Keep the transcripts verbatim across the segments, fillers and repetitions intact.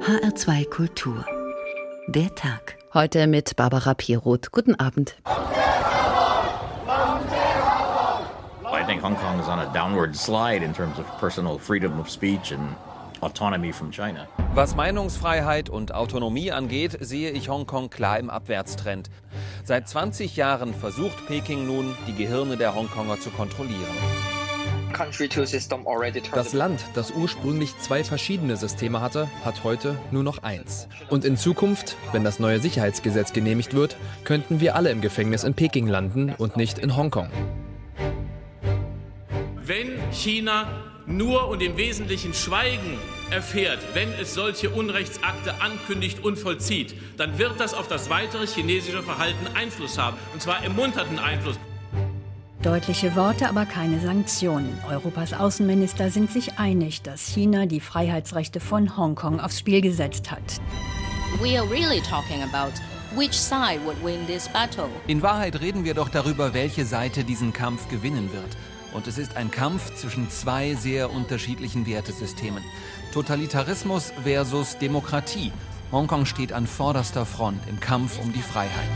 H R zwei Kultur. Der Tag. Heute mit Barbara Piroth. Guten Abend. I think Hong Kong is on a downward slide in terms of personal freedom of speech and autonomy from China. Was Meinungsfreiheit und Autonomie angeht, sehe ich Hongkong klar im Abwärtstrend. Seit zwanzig Jahren versucht Peking nun, die Gehirne der Hongkonger zu kontrollieren. Das Land, das ursprünglich zwei verschiedene Systeme hatte, hat heute nur noch eins. Und in Zukunft, wenn das neue Sicherheitsgesetz genehmigt wird, könnten wir alle im Gefängnis in Peking landen und nicht in Hongkong. Wenn China nur und im Wesentlichen Schweigen erfährt, wenn es solche Unrechtsakte ankündigt und vollzieht, dann wird das auf das weitere chinesische Verhalten Einfluss haben, und zwar ermunternden Einfluss. Deutliche Worte, aber keine Sanktionen. Europas Außenminister sind sich einig, dass China die Freiheitsrechte von Hongkong aufs Spiel gesetzt hat. We are really talking about which side would win this battle. In Wahrheit reden wir doch darüber, welche Seite diesen Kampf gewinnen wird. Und es ist ein Kampf zwischen zwei sehr unterschiedlichen Wertesystemen. Totalitarismus versus Demokratie. Hongkong steht an vorderster Front im Kampf um die Freiheit.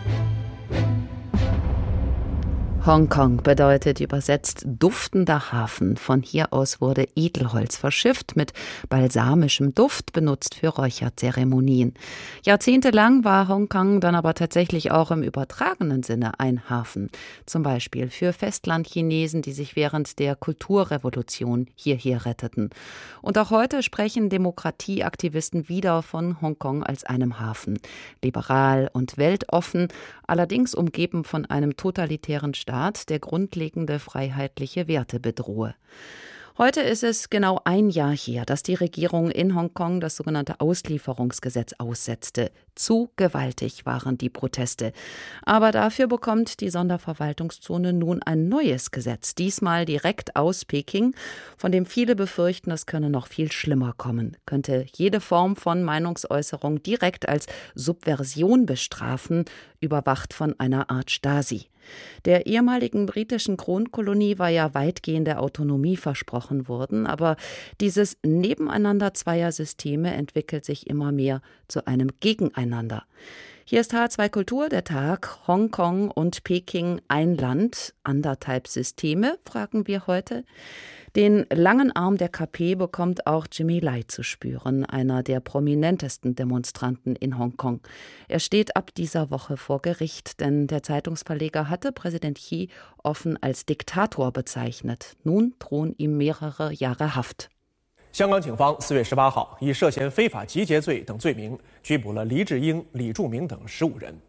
Hongkong bedeutet übersetzt duftender Hafen. Von hier aus wurde Edelholz verschifft mit balsamischem Duft, benutzt für Räucherzeremonien. Jahrzehntelang war Hongkong dann aber tatsächlich auch im übertragenen Sinne ein Hafen. Zum Beispiel für Festlandchinesen, die sich während der Kulturrevolution hierher retteten. Und auch heute sprechen Demokratieaktivisten wieder von Hongkong als einem Hafen. Liberal und weltoffen, allerdings umgeben von einem totalitären Staat, der grundlegende freiheitliche Werte bedrohe. Heute ist es genau ein Jahr her, dass die Regierung in Hongkong das sogenannte Auslieferungsgesetz aussetzte. Zu gewaltig waren die Proteste. Aber dafür bekommt die Sonderverwaltungszone nun ein neues Gesetz, diesmal direkt aus Peking, von dem viele befürchten, es könne noch viel schlimmer kommen, könnte jede Form von Meinungsäußerung direkt als Subversion bestrafen, überwacht von einer Art Stasi. Der ehemaligen britischen Kronkolonie war ja weitgehende Autonomie versprochen worden, aber dieses Nebeneinander zweier Systeme entwickelt sich immer mehr zu einem Gegeneinander. Hier ist H R zwei Kultur, der Tag. Hongkong und Peking ein Land, anderthalb Systeme, fragen wir heute. Den langen Arm der K P bekommt auch Jimmy Lai zu spüren, einer der prominentesten Demonstranten in Hongkong. Er steht ab dieser Woche vor Gericht, denn der Zeitungsverleger hatte Präsident Xi offen als Diktator bezeichnet. Nun drohen ihm mehrere Jahre Haft. 香港警方四月十八号以涉嫌非法集结罪等罪名拘捕了黎智英、李柱铭等十五人。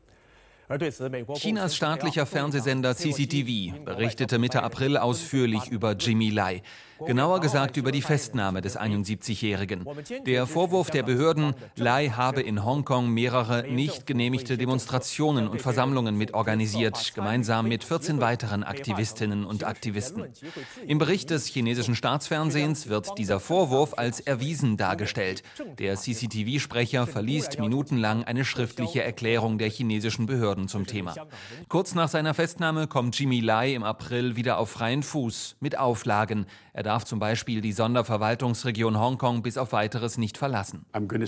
Chinas staatlicher Fernsehsender C C T V berichtete Mitte April ausführlich über Jimmy Lai. Genauer gesagt über die Festnahme des einundsiebzigjährigen. Der Vorwurf der Behörden, Lai habe in Hongkong mehrere nicht genehmigte Demonstrationen und Versammlungen mitorganisiert, gemeinsam mit vierzehn weiteren Aktivistinnen und Aktivisten. Im Bericht des chinesischen Staatsfernsehens wird dieser Vorwurf als erwiesen dargestellt. Der C C T V-Sprecher verliest minutenlang eine schriftliche Erklärung der chinesischen Behörden zum Thema. Kurz nach seiner Festnahme kommt Jimmy Lai im April wieder auf freien Fuß mit Auflagen. Er darf zum Beispiel die Sonderverwaltungsregion Hongkong bis auf Weiteres nicht verlassen.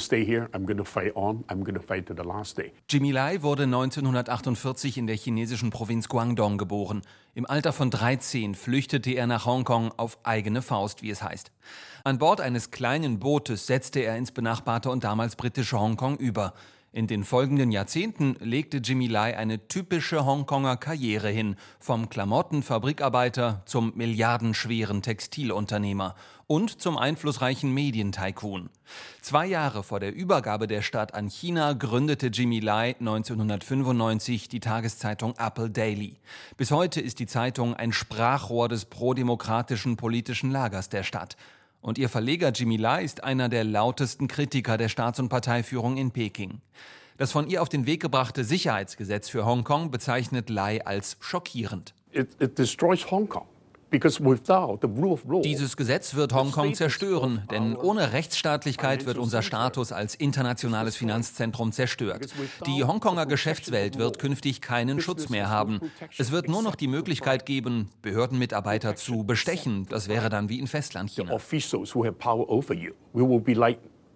Jimmy Lai wurde neunzehnhundertachtundvierzig in der chinesischen Provinz Guangdong geboren. Im Alter von dreizehn flüchtete er nach Hongkong auf eigene Faust, wie es heißt. An Bord eines kleinen Bootes setzte er ins benachbarte und damals britische Hongkong über. In den folgenden Jahrzehnten legte Jimmy Lai eine typische Hongkonger Karriere hin, vom Klamottenfabrikarbeiter zum milliardenschweren Textilunternehmer und zum einflussreichen Medientycoon. Zwei Jahre vor der Übergabe der Stadt an China gründete Jimmy Lai neunzehnhundertfünfundneunzig die Tageszeitung Apple Daily. Bis heute ist die Zeitung ein Sprachrohr des prodemokratischen politischen Lagers der Stadt. Und ihr Verleger Jimmy Lai ist einer der lautesten Kritiker der Staats- und Parteiführung in Peking. Das von ihr auf den Weg gebrachte Sicherheitsgesetz für Hongkong bezeichnet Lai als schockierend. It, it destroys Hong Kong. Dieses Gesetz wird Hongkong zerstören, denn ohne Rechtsstaatlichkeit wird unser Status als internationales Finanzzentrum zerstört. Die Hongkonger Geschäftswelt wird künftig keinen Schutz mehr haben. Es wird nur noch die Möglichkeit geben, Behördenmitarbeiter zu bestechen. Das wäre dann wie in Festlandchina.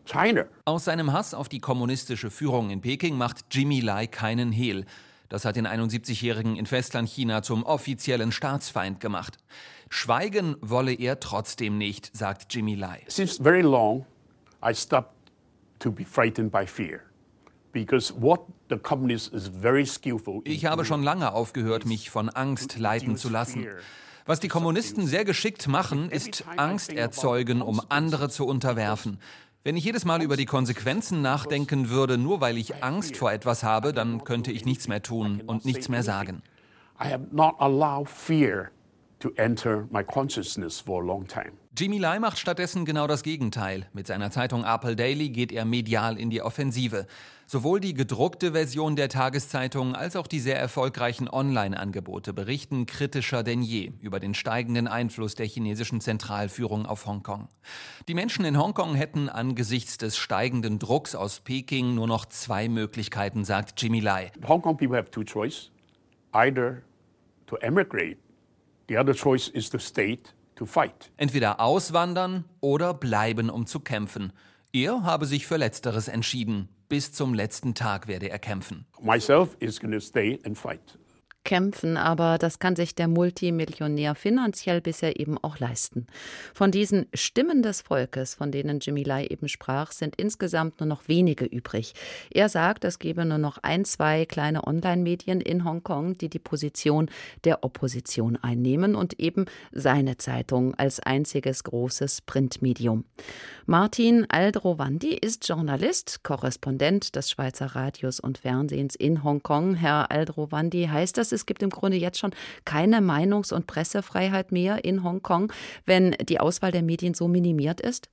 China. Aus seinem Hass auf die kommunistische Führung in Peking macht Jimmy Lai keinen Hehl. Das hat den einundsiebzigjährigen in Festlandchina zum offiziellen Staatsfeind gemacht. Schweigen wolle er trotzdem nicht, sagt Jimmy Lai. Since very long, I stopped to be frightened by fear. Because what the communist is very skillful. Ich habe schon lange aufgehört, mich von Angst leiten zu lassen. Was die Kommunisten sehr geschickt machen, ist Angst erzeugen, um andere zu unterwerfen. Wenn ich jedes Mal über die Konsequenzen nachdenken würde, nur weil ich Angst vor etwas habe, dann könnte ich nichts mehr tun und nichts mehr sagen. I have not allowed fear to enter my consciousness for a long time. Jimmy Lai macht stattdessen genau das Gegenteil. Mit seiner Zeitung Apple Daily geht er medial in die Offensive. Sowohl die gedruckte Version der Tageszeitung als auch die sehr erfolgreichen Online-Angebote berichten kritischer denn je über den steigenden Einfluss der chinesischen Zentralführung auf Hongkong. Die Menschen in Hongkong hätten angesichts des steigenden Drucks aus Peking nur noch zwei Möglichkeiten, sagt Jimmy Lai. Hong Kong people have two choices. Either to emigrate, the other choice is to stay to fight. Entweder auswandern oder bleiben, um zu kämpfen. Er habe sich für Letzteres entschieden. Bis zum letzten Tag werde er kämpfen. Myself is going to stay and fight. Kämpfen, aber das kann sich der Multimillionär finanziell bisher eben auch leisten. Von diesen Stimmen des Volkes, von denen Jimmy Lai eben sprach, sind insgesamt nur noch wenige übrig. Er sagt, es gebe nur noch ein, zwei kleine Online-Medien in Hongkong, die die Position der Opposition einnehmen und eben seine Zeitung als einziges großes Printmedium. Martin Aldrovandi ist Journalist, Korrespondent des Schweizer Radios und Fernsehens in Hongkong. Herr Aldrovandi, heißt das, es gibt im Grunde jetzt schon keine Meinungs- und Pressefreiheit mehr in Hongkong, wenn die Auswahl der Medien so minimiert ist?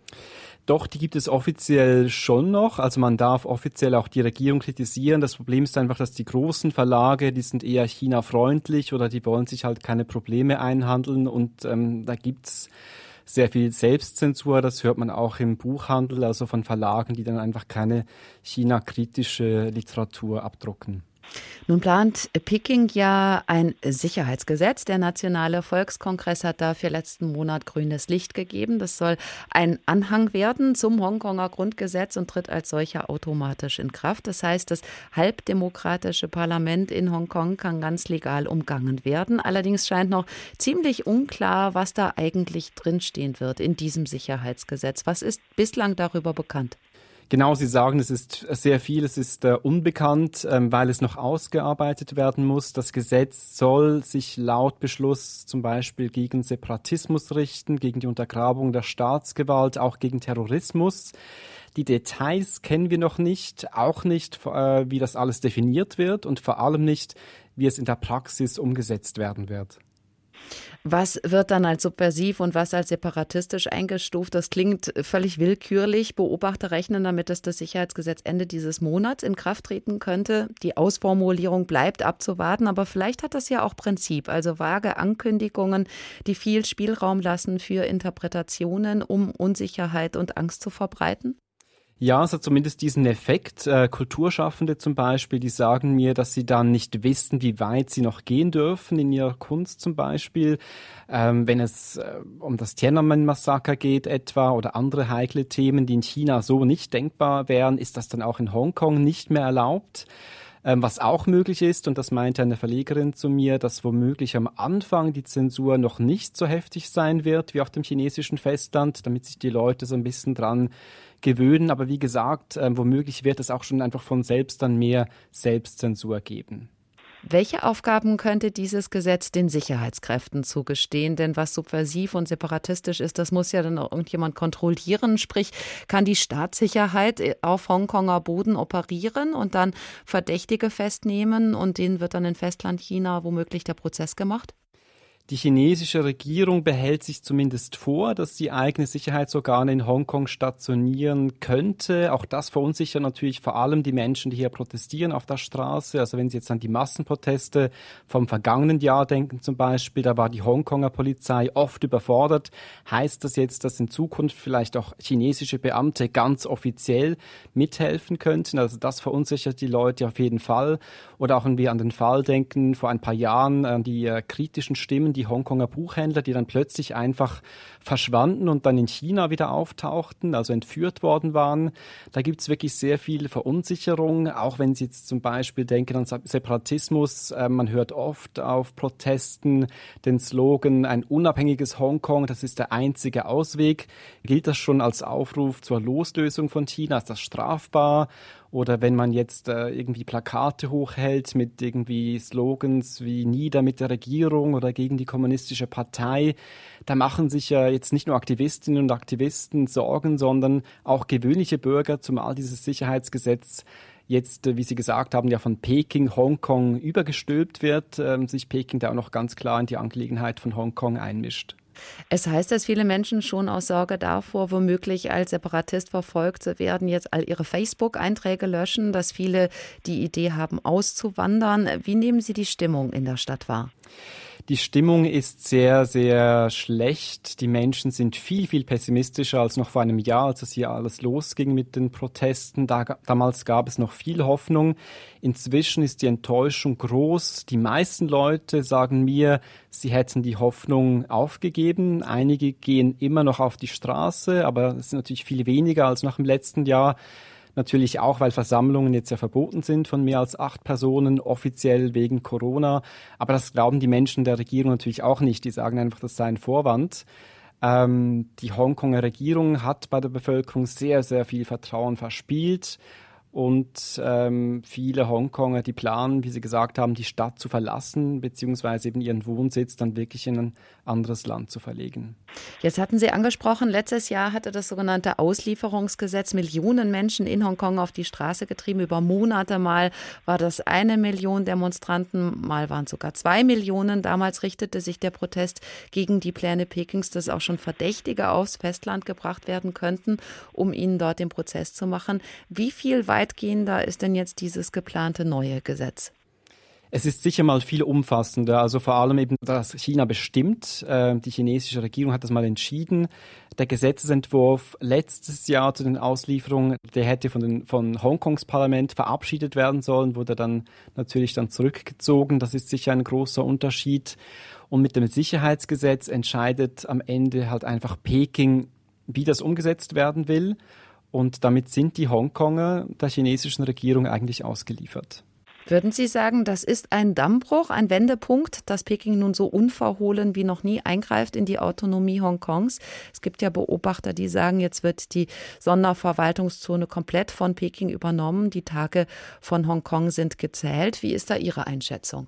Doch, die gibt es offiziell schon noch. Also man darf offiziell auch die Regierung kritisieren. Das Problem ist einfach, dass die großen Verlage, die sind eher China-freundlich oder die wollen sich halt keine Probleme einhandeln. Und ähm, da gibt's sehr viel Selbstzensur. Das hört man auch im Buchhandel, also von Verlagen, die dann einfach keine China-kritische Literatur abdrucken. Nun plant Peking ja ein Sicherheitsgesetz. Der Nationale Volkskongress hat dafür letzten Monat grünes Licht gegeben. Das soll ein Anhang werden zum Hongkonger Grundgesetz und tritt als solcher automatisch in Kraft. Das heißt, das halbdemokratische Parlament in Hongkong kann ganz legal umgangen werden. Allerdings scheint noch ziemlich unklar, was da eigentlich drinstehen wird in diesem Sicherheitsgesetz. Was ist bislang darüber bekannt? Genau, Sie sagen, es ist sehr viel, es ist äh, unbekannt, ähm, weil es noch ausgearbeitet werden muss. Das Gesetz soll sich laut Beschluss zum Beispiel gegen Separatismus richten, gegen die Untergrabung der Staatsgewalt, auch gegen Terrorismus. Die Details kennen wir noch nicht, auch nicht, äh, wie das alles definiert wird und vor allem nicht, wie es in der Praxis umgesetzt werden wird. Was wird dann als subversiv und was als separatistisch eingestuft? Das klingt völlig willkürlich. Beobachter rechnen damit, dass das Sicherheitsgesetz Ende dieses Monats in Kraft treten könnte. Die Ausformulierung bleibt abzuwarten, aber vielleicht hat das ja auch Prinzip. Also vage Ankündigungen, die viel Spielraum lassen für Interpretationen, um Unsicherheit und Angst zu verbreiten. Ja, es hat zumindest diesen Effekt. Äh, Kulturschaffende zum Beispiel, die sagen mir, dass sie dann nicht wissen, wie weit sie noch gehen dürfen in ihrer Kunst zum Beispiel. Ähm, wenn es äh, um das Tiananmen-Massaker geht etwa oder andere heikle Themen, die in China so nicht denkbar wären, ist das dann auch in Hongkong nicht mehr erlaubt. Ähm, was auch möglich ist, und das meinte eine Verlegerin zu mir, dass womöglich am Anfang die Zensur noch nicht so heftig sein wird wie auf dem chinesischen Festland, damit sich die Leute so ein bisschen dran gewöhnen. Aber wie gesagt, äh, womöglich wird es auch schon einfach von selbst dann mehr Selbstzensur geben. Welche Aufgaben könnte dieses Gesetz den Sicherheitskräften zugestehen? Denn was subversiv und separatistisch ist, das muss ja dann auch irgendjemand kontrollieren. Sprich, kann die Staatssicherheit auf Hongkonger Boden operieren und dann Verdächtige festnehmen und denen wird dann in Festlandchina womöglich der Prozess gemacht? Die chinesische Regierung behält sich zumindest vor, dass sie eigene Sicherheitsorgane in Hongkong stationieren könnte. Auch das verunsichert natürlich vor allem die Menschen, die hier protestieren auf der Straße. Also wenn Sie jetzt an die Massenproteste vom vergangenen Jahr denken zum Beispiel, da war die Hongkonger Polizei oft überfordert. Heißt das jetzt, dass in Zukunft vielleicht auch chinesische Beamte ganz offiziell mithelfen könnten? Also das verunsichert die Leute auf jeden Fall. Oder auch wenn wir an den Fall denken, vor ein paar Jahren, an die äh, kritischen Stimmen, die die Hongkonger Buchhändler, die dann plötzlich einfach verschwanden und dann in China wieder auftauchten, also entführt worden waren. Da gibt es wirklich sehr viel Verunsicherung, auch wenn Sie jetzt zum Beispiel denken an Separatismus. Äh, man hört oft auf Protesten den Slogan, ein unabhängiges Hongkong, das ist der einzige Ausweg. Gilt das schon als Aufruf zur Loslösung von China? Ist das strafbar? Oder wenn man jetzt äh, irgendwie Plakate hochhält mit irgendwie Slogans wie nieder mit der Regierung oder gegen die kommunistische Partei, da machen sich ja jetzt nicht nur Aktivistinnen und Aktivisten Sorgen, sondern auch gewöhnliche Bürger, zumal dieses Sicherheitsgesetz jetzt, äh, wie Sie gesagt haben, ja von Peking, Hongkong übergestülpt wird, äh, sich Peking da auch noch ganz klar in die Angelegenheit von Hongkong einmischt. Es heißt, dass viele Menschen schon aus Sorge davor, womöglich als Separatist verfolgt zu werden, jetzt all ihre Facebook-Einträge löschen, dass viele die Idee haben, auszuwandern. Wie nehmen Sie die Stimmung in der Stadt wahr? Die Stimmung ist sehr, sehr schlecht. Die Menschen sind viel, viel pessimistischer als noch vor einem Jahr, als es hier alles losging mit den Protesten. Da, damals gab es noch viel Hoffnung. Inzwischen ist die Enttäuschung groß. Die meisten Leute sagen mir, sie hätten die Hoffnung aufgegeben. Einige gehen immer noch auf die Straße, aber es sind natürlich viel weniger als nach dem letzten Jahr. Natürlich auch, weil Versammlungen jetzt ja verboten sind von mehr als acht Personen, offiziell wegen Corona. Aber das glauben die Menschen der Regierung natürlich auch nicht. Die sagen einfach, das sei ein Vorwand. Ähm, die Hongkonger Regierung hat bei der Bevölkerung sehr, sehr viel Vertrauen verspielt. Und ähm, viele Hongkonger, die planen, wie Sie gesagt haben, die Stadt zu verlassen, beziehungsweise eben ihren Wohnsitz dann wirklich in ein anderes Land zu verlegen. Jetzt hatten Sie angesprochen, letztes Jahr hatte das sogenannte Auslieferungsgesetz Millionen Menschen in Hongkong auf die Straße getrieben. Über Monate mal war das eine Million Demonstranten, mal waren es sogar zwei Millionen. Damals richtete sich der Protest gegen die Pläne Pekings, dass auch schon Verdächtige aufs Festland gebracht werden könnten, um ihnen dort den Prozess zu machen. Wie viel weitgehender ist denn jetzt dieses geplante neue Gesetz? Es ist sicher mal viel umfassender, also vor allem eben, dass China bestimmt. Äh, die chinesische Regierung hat das mal entschieden. Der Gesetzesentwurf letztes Jahr zu den Auslieferungen, der hätte von, den, von Hongkongs Parlament verabschiedet werden sollen, wurde dann natürlich dann zurückgezogen. Das ist sicher ein großer Unterschied. Und mit dem Sicherheitsgesetz entscheidet am Ende halt einfach Peking, wie das umgesetzt werden will. Und damit sind die Hongkonger der chinesischen Regierung eigentlich ausgeliefert. Würden Sie sagen, das ist ein Dammbruch, ein Wendepunkt, dass Peking nun so unverhohlen wie noch nie eingreift in die Autonomie Hongkongs? Es gibt ja Beobachter, die sagen, jetzt wird die Sonderverwaltungszone komplett von Peking übernommen. Die Tage von Hongkong sind gezählt. Wie ist da Ihre Einschätzung?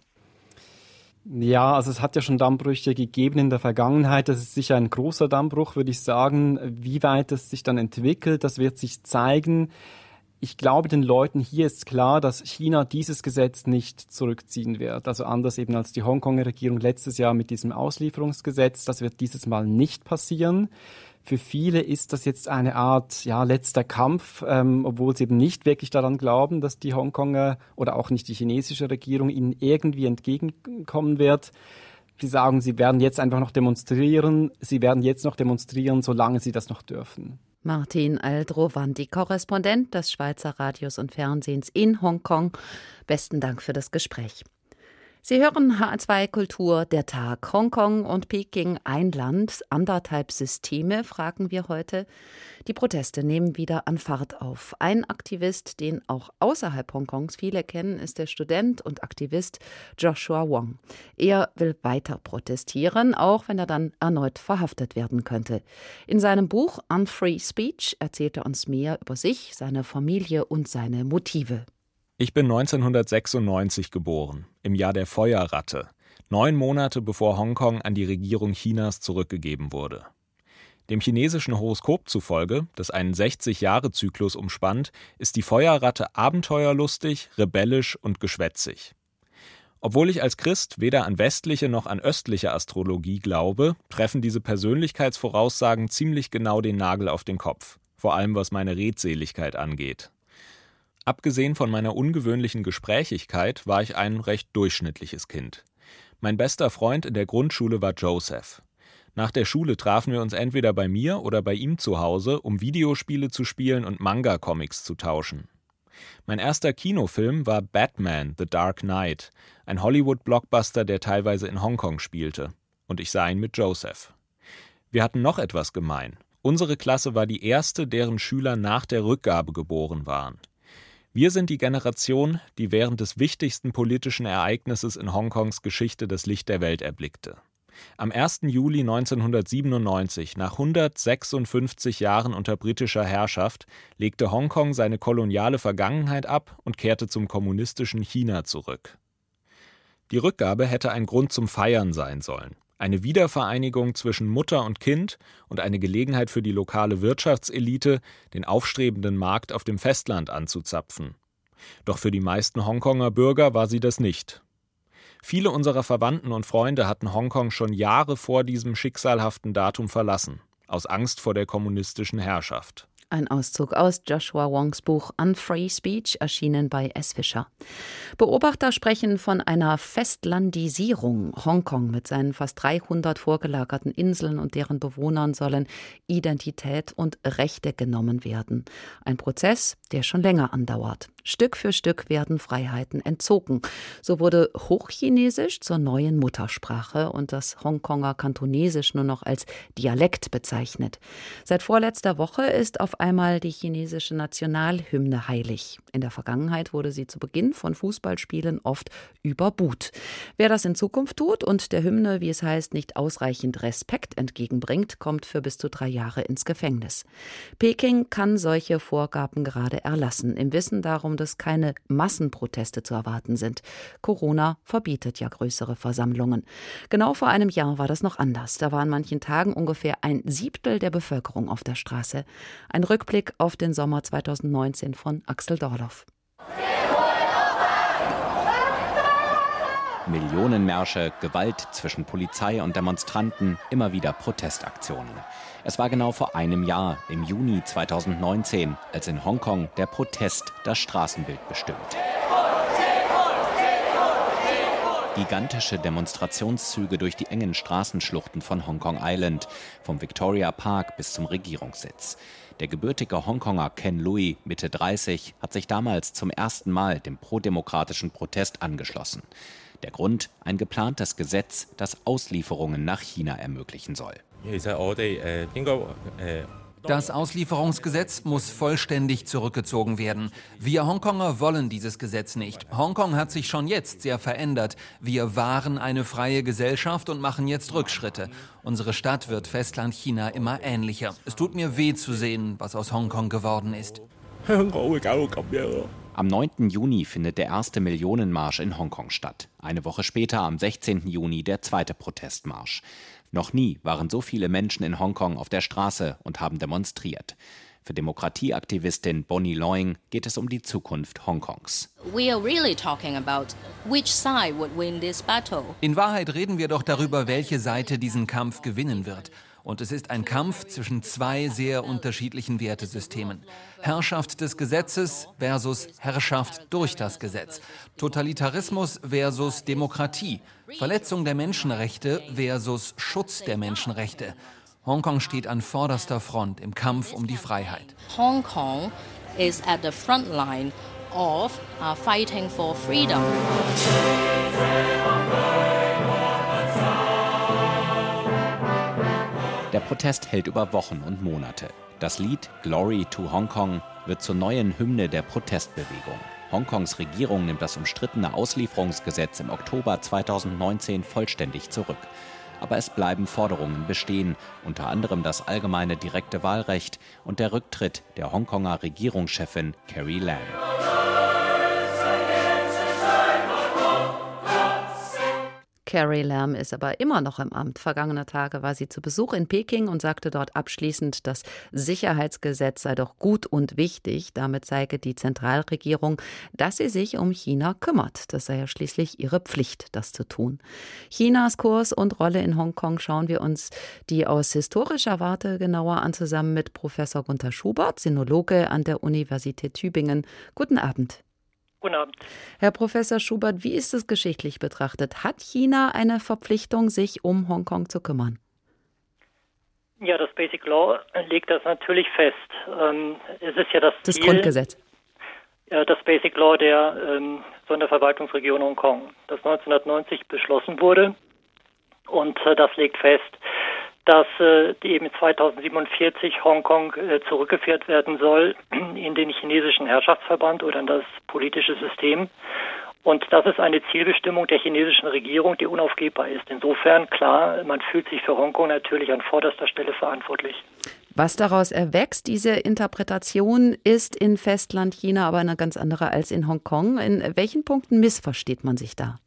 Ja, also es hat ja schon Dammbrüche gegeben in der Vergangenheit. Das ist sicher ein großer Dammbruch, würde ich sagen. Wie weit es sich dann entwickelt, das wird sich zeigen. Ich glaube, den Leuten hier ist klar, dass China dieses Gesetz nicht zurückziehen wird. Also anders eben als die Hongkonger Regierung letztes Jahr mit diesem Auslieferungsgesetz. Das wird dieses Mal nicht passieren. Für viele ist das jetzt eine Art ja, letzter Kampf, ähm, obwohl sie eben nicht wirklich daran glauben, dass die Hongkonger oder auch nicht die chinesische Regierung ihnen irgendwie entgegenkommen wird. Sie sagen, sie werden jetzt einfach noch demonstrieren. Sie werden jetzt noch demonstrieren, solange sie das noch dürfen. Martin Aldrovandi, Korrespondent des Schweizer Radios und Fernsehens in Hongkong. Besten Dank für das Gespräch. Sie hören H zwei Kultur, der Tag. Hongkong und Peking, ein Land, anderthalb Systeme, fragen wir heute. Die Proteste nehmen wieder an Fahrt auf. Ein Aktivist, den auch außerhalb Hongkongs viele kennen, ist der Student und Aktivist Joshua Wong. Er will weiter protestieren, auch wenn er dann erneut verhaftet werden könnte. In seinem Buch Unfree Speech erzählt er uns mehr über sich, seine Familie und seine Motive. Ich bin neunzehnhundertsechsundneunzig geboren, im Jahr der Feuerratte, neun Monate bevor Hongkong an die Regierung Chinas zurückgegeben wurde. Dem chinesischen Horoskop zufolge, das einen sechzig-Jahre-Zyklus umspannt, ist die Feuerratte abenteuerlustig, rebellisch und geschwätzig. Obwohl ich als Christ weder an westliche noch an östliche Astrologie glaube, treffen diese Persönlichkeitsvoraussagen ziemlich genau den Nagel auf den Kopf, vor allem was meine Redseligkeit angeht. Abgesehen von meiner ungewöhnlichen Gesprächigkeit war ich ein recht durchschnittliches Kind. Mein bester Freund in der Grundschule war Joseph. Nach der Schule trafen wir uns entweder bei mir oder bei ihm zu Hause, um Videospiele zu spielen und Manga-Comics zu tauschen. Mein erster Kinofilm war Batman: The Dark Knight, ein Hollywood-Blockbuster, der teilweise in Hongkong spielte. und ich sah ihn mit Joseph. Wir hatten noch etwas gemein. Unsere Klasse war die erste, deren Schüler nach der Rückgabe geboren waren. Wir sind die Generation, die während des wichtigsten politischen Ereignisses in Hongkongs Geschichte das Licht der Welt erblickte. Am ersten Juli neunzehnhundertsiebenundneunzig, nach hundertsechsundfünfzig Jahren unter britischer Herrschaft, legte Hongkong seine koloniale Vergangenheit ab und kehrte zum kommunistischen China zurück. Die Rückgabe hätte ein Grund zum Feiern sein sollen. Eine Wiedervereinigung zwischen Mutter und Kind und eine Gelegenheit für die lokale Wirtschaftselite, den aufstrebenden Markt auf dem Festland anzuzapfen. Doch für die meisten Hongkonger Bürger war sie das nicht. Viele unserer Verwandten und Freunde hatten Hongkong schon Jahre vor diesem schicksalhaften Datum verlassen, aus Angst vor der kommunistischen Herrschaft. Ein Auszug aus Joshua Wongs Buch Unfree Speech, erschienen bei S. Fischer. Beobachter sprechen von einer Festlandisierung. Hongkong mit seinen fast dreihundert vorgelagerten Inseln und deren Bewohnern sollen Identität und Rechte genommen werden. Ein Prozess, der schon länger andauert. Stück für Stück werden Freiheiten entzogen. So wurde Hochchinesisch zur neuen Muttersprache und das Hongkonger Kantonesisch nur noch als Dialekt bezeichnet. Seit vorletzter Woche ist auf einmal die chinesische Nationalhymne heilig. In der Vergangenheit wurde sie zu Beginn von Fußballspielen oft überbuht. Wer das in Zukunft tut und der Hymne, wie es heißt, nicht ausreichend Respekt entgegenbringt, kommt für bis zu drei Jahre ins Gefängnis. Peking kann solche Vorgaben gerade erlassen, im Wissen darum, dass keine Massenproteste zu erwarten sind. Corona verbietet ja größere Versammlungen. Genau vor einem Jahr war das noch anders. Da war an manchen Tagen ungefähr ein Siebtel der Bevölkerung auf der Straße. Ein Rückblick auf den Sommer zweitausendneunzehn von Axel Dorloff. Millionenmärsche, Gewalt zwischen Polizei und Demonstranten, immer wieder Protestaktionen. Es war genau vor einem Jahr, im Juni zweitausendneunzehn, als in Hongkong der Protest das Straßenbild bestimmt. Gigantische Demonstrationszüge durch die engen Straßenschluchten von Hongkong Island, vom Victoria Park bis zum Regierungssitz. Der gebürtige Hongkonger Ken Lui, Mitte dreißig, hat sich damals zum ersten Mal dem prodemokratischen Protest angeschlossen. Der Grund: ein geplantes Gesetz, das Auslieferungen nach China ermöglichen soll. Das Auslieferungsgesetz muss vollständig zurückgezogen werden. Wir Hongkonger wollen dieses Gesetz nicht. Hongkong hat sich schon jetzt sehr verändert. Wir waren eine freie Gesellschaft und machen jetzt Rückschritte. Unsere Stadt wird Festland China immer ähnlicher. Es tut mir weh zu sehen, was aus Hongkong geworden ist. Am neunten Juni findet der erste Millionenmarsch in Hongkong statt. Eine Woche später, am sechzehnten Juni, der zweite Protestmarsch. Noch nie waren so viele Menschen in Hongkong auf der Straße und haben demonstriert. Für Demokratieaktivistin Bonnie Loing geht es um die Zukunft Hongkongs. We are really talking about which side would win this battle. In Wahrheit reden wir doch darüber, welche Seite diesen Kampf gewinnen wird. Und es ist ein Kampf zwischen zwei sehr unterschiedlichen Wertesystemen. Herrschaft des Gesetzes versus Herrschaft durch das Gesetz. Totalitarismus versus Demokratie. Verletzung der Menschenrechte versus Schutz der Menschenrechte. Hongkong steht an vorderster Front im Kampf um die Freiheit. Hong Kong is at the front line of uh, fighting for freedom. Der Protest hält über Wochen und Monate. Das Lied Glory to Hong Kong wird zur neuen Hymne der Protestbewegung. Hongkongs Regierung nimmt das umstrittene Auslieferungsgesetz im Oktober zweitausendneunzehn vollständig zurück. Aber es bleiben Forderungen bestehen, unter anderem das allgemeine direkte Wahlrecht und der Rücktritt der Hongkonger Regierungschefin Carrie Lam. Carrie Lam ist aber immer noch im Amt. Vergangene Tage war sie zu Besuch in Peking und sagte dort abschließend, das Sicherheitsgesetz sei doch gut und wichtig. Damit zeige die Zentralregierung, dass sie sich um China kümmert. Das sei ja schließlich ihre Pflicht, das zu tun. Chinas Kurs und Rolle in Hongkong schauen wir uns die aus historischer Warte genauer an, zusammen mit Professor Gunther Schubert, Sinologe an der Universität Tübingen. Guten Abend. Guten Abend. Herr Professor Schubert, wie ist es geschichtlich betrachtet? Hat China eine Verpflichtung, sich um Hongkong zu kümmern? Ja, das Basic Law legt das natürlich fest. Ähm, es ist ja das, das Ziel, Grundgesetz. Äh, das Basic Law der ähm, Sonderverwaltungsregion Hongkong, das neunzehnhundertneunzig beschlossen wurde Und äh, das legt fest, dass äh, eben zweitausendsiebenundvierzig Hongkong äh, zurückgeführt werden soll in den chinesischen Herrschaftsverband oder in das politische System. Und das ist eine Zielbestimmung der chinesischen Regierung, die unaufgebbar ist. Insofern, klar, man fühlt sich für Hongkong natürlich an vorderster Stelle verantwortlich. Was daraus erwächst, diese Interpretation, ist in Festlandchina aber eine ganz andere als in Hongkong. In welchen Punkten missversteht man sich da?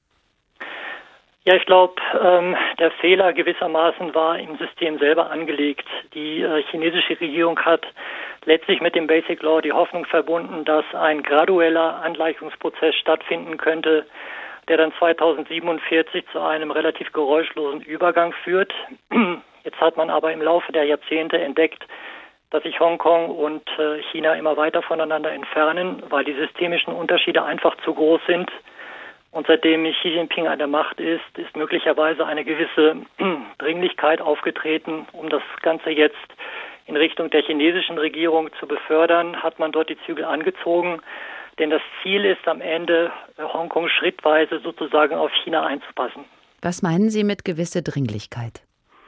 Ja, ich glaube, ähm, der Fehler gewissermaßen war im System selber angelegt. Die äh, chinesische Regierung hat letztlich mit dem Basic Law die Hoffnung verbunden, dass ein gradueller Angleichungsprozess stattfinden könnte, der dann zweitausendsiebenundvierzig zu einem relativ geräuschlosen Übergang führt. Jetzt hat man aber im Laufe der Jahrzehnte entdeckt, dass sich Hongkong und äh, China immer weiter voneinander entfernen, weil die systemischen Unterschiede einfach zu groß sind. Und seitdem Xi Jinping an der Macht ist, ist möglicherweise eine gewisse Dringlichkeit aufgetreten, um das Ganze jetzt in Richtung der chinesischen Regierung zu befördern, hat man dort die Zügel angezogen. Denn das Ziel ist am Ende, Hongkong schrittweise sozusagen auf China einzupassen. Was meinen Sie mit gewisse Dringlichkeit?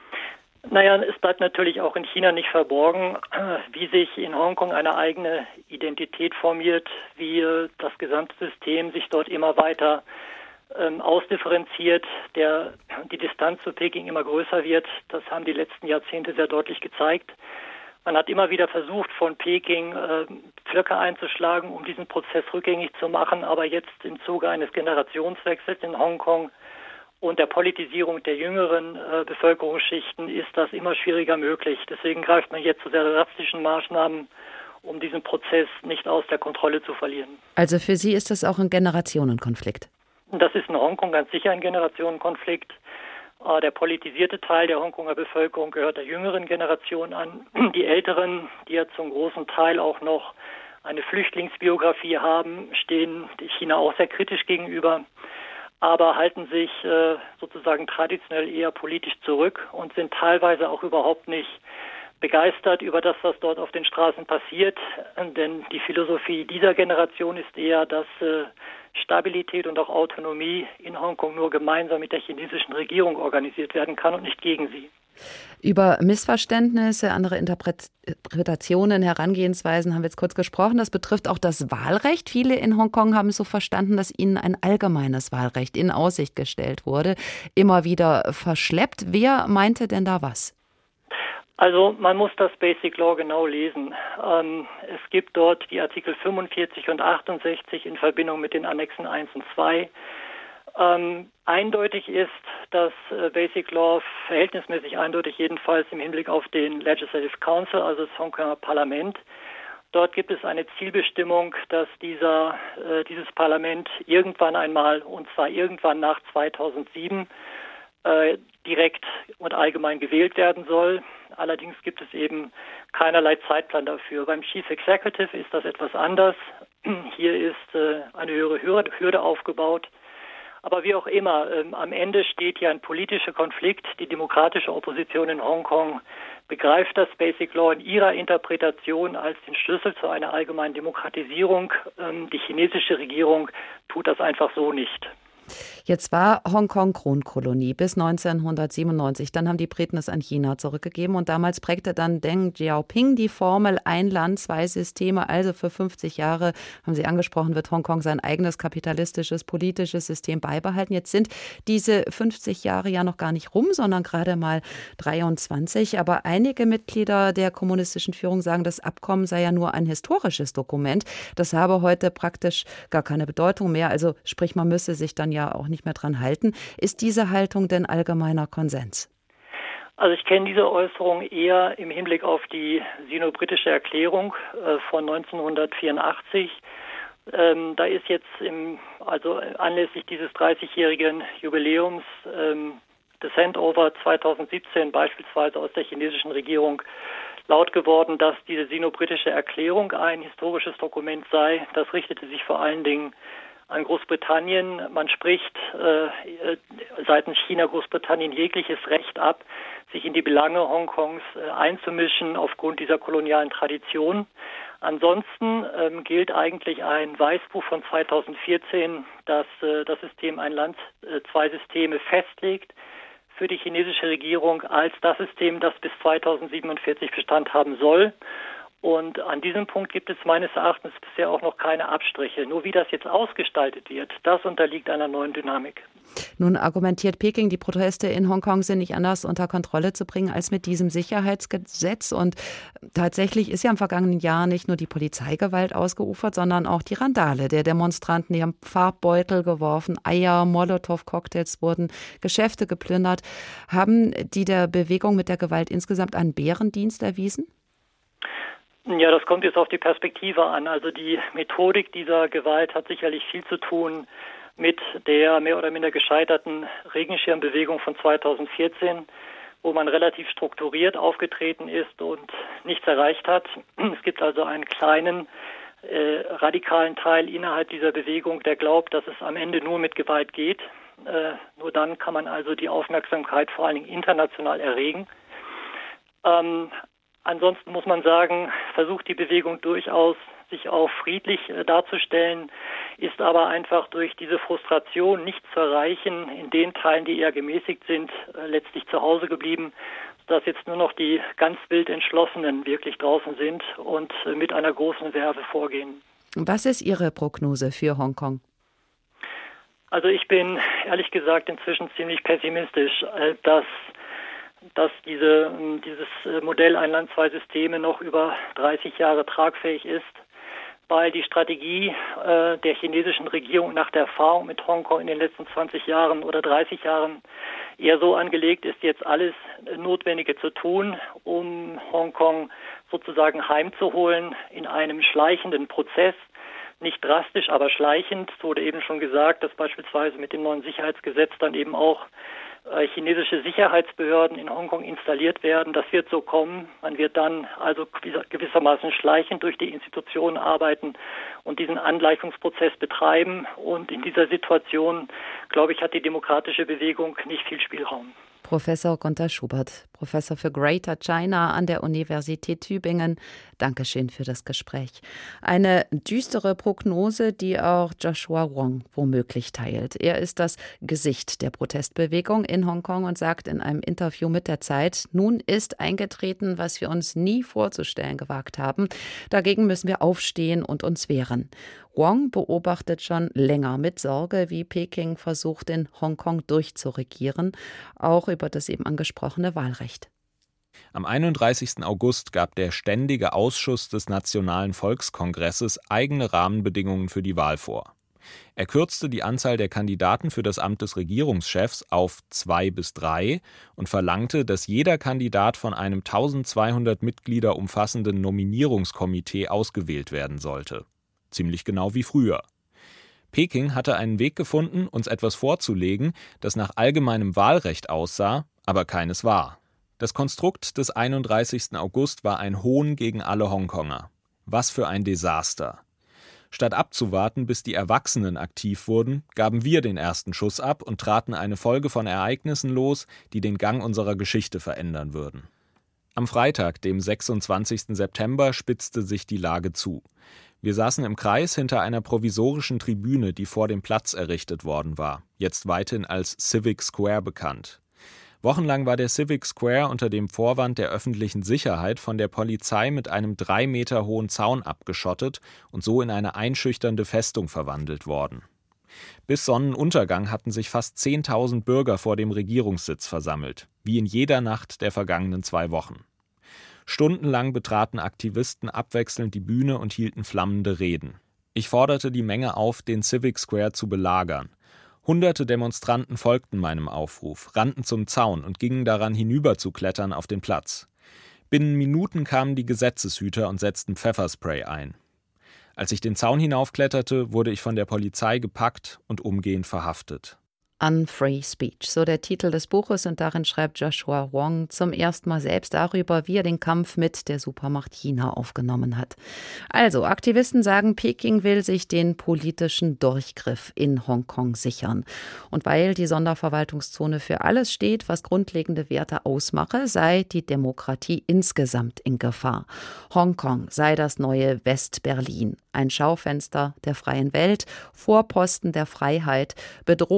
Naja, es bleibt natürlich auch in China nicht verborgen, wie sich in Hongkong eine eigene Identität formiert, wie das gesamte System sich dort immer weiter ähm, ausdifferenziert, der, die Distanz zu Peking immer größer wird. Das haben die letzten Jahrzehnte sehr deutlich gezeigt. Man hat immer wieder versucht, von Peking äh, Pflöcke einzuschlagen, um diesen Prozess rückgängig zu machen, aber jetzt im Zuge eines Generationswechsels in Hongkong und der Politisierung der jüngeren äh, Bevölkerungsschichten ist das immer schwieriger möglich. Deswegen greift man jetzt zu sehr drastischen Maßnahmen, um diesen Prozess nicht aus der Kontrolle zu verlieren. Also für Sie ist das auch ein Generationenkonflikt? Das ist in Hongkong ganz sicher ein Generationenkonflikt. Äh, der politisierte Teil der Hongkonger Bevölkerung gehört der jüngeren Generation an. Die Älteren, die ja zum großen Teil auch noch eine Flüchtlingsbiografie haben, stehen China auch sehr kritisch gegenüber, aber halten sich äh, sozusagen traditionell eher politisch zurück und sind teilweise auch überhaupt nicht begeistert über das, was dort auf den Straßen passiert. Denn die Philosophie dieser Generation ist eher, dass äh, Stabilität und auch Autonomie in Hongkong nur gemeinsam mit der chinesischen Regierung organisiert werden kann und nicht gegen sie. Über Missverständnisse, andere Interpretationen, Herangehensweisen haben wir jetzt kurz gesprochen. Das betrifft auch das Wahlrecht. Viele in Hongkong haben es so verstanden, dass ihnen ein allgemeines Wahlrecht in Aussicht gestellt wurde, immer wieder verschleppt. Wer meinte denn da was? Also man muss das Basic Law genau lesen. Ähm, es gibt dort die Artikel fünfundvierzig und achtundsechzig in Verbindung mit den Annexen eins und zwei. Ähm, eindeutig ist das äh, Basic Law, verhältnismäßig eindeutig jedenfalls im Hinblick auf den Legislative Council, also das Hongkonger Parlament. Dort gibt es eine Zielbestimmung, dass dieser, äh, dieses Parlament irgendwann einmal, und zwar irgendwann nach zweitausendsieben, äh, direkt und allgemein gewählt werden soll. Allerdings gibt es eben keinerlei Zeitplan dafür. Beim Chief Executive ist das etwas anders. Hier ist äh, eine höhere Hürde, Hürde aufgebaut. Aber wie auch immer, ähm, am Ende steht hier ein politischer Konflikt. Die demokratische Opposition in Hongkong begreift das Basic Law in ihrer Interpretation als den Schlüssel zu einer allgemeinen Demokratisierung. Ähm, die chinesische Regierung tut das einfach so nicht. Jetzt war Hongkong Kronkolonie bis neunzehnhundertsiebenundneunzig. Dann haben die Briten es an China zurückgegeben und damals prägte dann Deng Xiaoping die Formel ein Land, zwei Systeme. Also für fünfzig Jahre, haben Sie angesprochen, wird Hongkong sein eigenes kapitalistisches, politisches System beibehalten. Jetzt sind diese fünfzig Jahre ja noch gar nicht rum, sondern gerade mal dreiundzwanzig. Aber einige Mitglieder der kommunistischen Führung sagen, das Abkommen sei ja nur ein historisches Dokument. Das habe heute praktisch gar keine Bedeutung mehr. Also sprich, man müsse sich dann ja auch nicht mehr dran halten. Ist diese Haltung denn allgemeiner Konsens? Also ich kenne diese Äußerung eher im Hinblick auf die sino-britische Erklärung äh, von neunzehnhundertvierundachtzig. Ähm, da ist jetzt im, also anlässlich dieses dreißigjährigen Jubiläums ähm, des Handover zweitausendsiebzehn beispielsweise aus der chinesischen Regierung laut geworden, dass diese sino-britische Erklärung ein historisches Dokument sei. Das richtete sich vor allen Dingen an Großbritannien. Man spricht äh, seitens China Großbritannien jegliches Recht ab, sich in die Belange Hongkongs äh, einzumischen aufgrund dieser kolonialen Tradition. Ansonsten ähm, gilt eigentlich ein Weißbuch von zweitausendvierzehn, das äh, das System ein Land, äh, zwei Systeme festlegt. für die chinesische Regierung als das System, das bis zweitausendsiebenundvierzig Bestand haben soll. Und an diesem Punkt gibt es meines Erachtens bisher auch noch keine Abstriche. Nur wie das jetzt ausgestaltet wird, das unterliegt einer neuen Dynamik. Nun argumentiert Peking, die Proteste in Hongkong sind nicht anders unter Kontrolle zu bringen als mit diesem Sicherheitsgesetz. Und tatsächlich ist ja im vergangenen Jahr nicht nur die Polizeigewalt ausgeufert, sondern auch die Randale der Demonstranten. Die haben Farbbeutel geworfen, Eier, Molotow-Cocktails wurden, Geschäfte geplündert. Haben die der Bewegung mit der Gewalt insgesamt einen Bärendienst erwiesen? Ja, das kommt jetzt auf die Perspektive an. Also die Methodik dieser Gewalt hat sicherlich viel zu tun mit der mehr oder minder gescheiterten Regenschirmbewegung von zweitausendvierzehn, wo man relativ strukturiert aufgetreten ist und nichts erreicht hat. Es gibt also einen kleinen äh, radikalen Teil innerhalb dieser Bewegung, der glaubt, dass es am Ende nur mit Gewalt geht. Äh, nur dann kann man also die Aufmerksamkeit vor allen Dingen international erregen. Ähm, Ansonsten muss man sagen, versucht die Bewegung durchaus, sich auch friedlich äh, darzustellen, ist aber einfach durch diese Frustration nicht zu erreichen, in den Teilen, die eher gemäßigt sind, äh, letztlich zu Hause geblieben, sodass jetzt nur noch die ganz wild Entschlossenen wirklich draußen sind und äh, mit einer großen Werbe vorgehen. Was ist Ihre Prognose für Hongkong? Also ich bin ehrlich gesagt inzwischen ziemlich pessimistisch, äh, dass dass diese, dieses Modell ein Land, zwei Systeme noch über dreißig Jahre tragfähig ist, weil die Strategie äh, der chinesischen Regierung nach der Erfahrung mit Hongkong in den letzten zwanzig Jahren oder dreißig Jahren eher so angelegt ist, jetzt alles Notwendige zu tun, um Hongkong sozusagen heimzuholen in einem schleichenden Prozess. Nicht drastisch, aber schleichend. Es wurde eben schon gesagt, dass beispielsweise mit dem neuen Sicherheitsgesetz dann eben auch chinesische Sicherheitsbehörden in Hongkong installiert werden. Das wird so kommen. Man wird dann also gewissermaßen schleichend durch die Institutionen arbeiten und diesen Angleichungsprozess betreiben. Und in dieser Situation, glaube ich, hat die demokratische Bewegung nicht viel Spielraum. Professor Gunther Schubert, Professor für Greater China an der Universität Tübingen. Dankeschön für das Gespräch. Eine düstere Prognose, die auch Joshua Wong womöglich teilt. Er ist das Gesicht der Protestbewegung in Hongkong und sagt in einem Interview mit der Zeit, nun ist eingetreten, was wir uns nie vorzustellen gewagt haben. Dagegen müssen wir aufstehen und uns wehren. Wong beobachtet schon länger mit Sorge, wie Peking versucht, in Hongkong durchzuregieren, auch über das eben angesprochene Wahlrecht. Am einunddreißigsten August gab der Ständige Ausschuss des Nationalen Volkskongresses eigene Rahmenbedingungen für die Wahl vor. Er kürzte die Anzahl der Kandidaten für das Amt des Regierungschefs auf zwei bis drei und verlangte, dass jeder Kandidat von einem tausendzweihundert Mitglieder umfassenden Nominierungskomitee ausgewählt werden sollte. Ziemlich genau wie früher. Peking hatte einen Weg gefunden, uns etwas vorzulegen, das nach allgemeinem Wahlrecht aussah, aber keines war. Das Konstrukt des einunddreißigsten August war ein Hohn gegen alle Hongkonger. Was für ein Desaster. Statt abzuwarten, bis die Erwachsenen aktiv wurden, gaben wir den ersten Schuss ab und traten eine Folge von Ereignissen los, die den Gang unserer Geschichte verändern würden. Am Freitag, dem sechsundzwanzigsten September, spitzte sich die Lage zu. Wir saßen im Kreis hinter einer provisorischen Tribüne, die vor dem Platz errichtet worden war, jetzt weithin als Civic Square bekannt. Wochenlang war der Civic Square unter dem Vorwand der öffentlichen Sicherheit von der Polizei mit einem drei Meter hohen Zaun abgeschottet und so in eine einschüchternde Festung verwandelt worden. Bis Sonnenuntergang hatten sich fast zehntausend Bürger vor dem Regierungssitz versammelt, wie in jeder Nacht der vergangenen zwei Wochen. Stundenlang betraten Aktivisten abwechselnd die Bühne und hielten flammende Reden. Ich forderte die Menge auf, den Civic Square zu belagern. Hunderte Demonstranten folgten meinem Aufruf, rannten zum Zaun und gingen daran, hinüberzuklettern auf den Platz. Binnen Minuten kamen die Gesetzeshüter und setzten Pfefferspray ein. Als ich den Zaun hinaufkletterte, wurde ich von der Polizei gepackt und umgehend verhaftet. Unfree Speech, so der Titel des Buches, und darin schreibt Joshua Wong zum ersten Mal selbst darüber, wie er den Kampf mit der Supermacht China aufgenommen hat. Also, Aktivisten sagen, Peking will sich den politischen Durchgriff in Hongkong sichern. Und weil die Sonderverwaltungszone für alles steht, was grundlegende Werte ausmache, sei die Demokratie insgesamt in Gefahr. Hongkong sei das neue West-Berlin, ein Schaufenster der freien Welt, Vorposten der Freiheit, bedroht von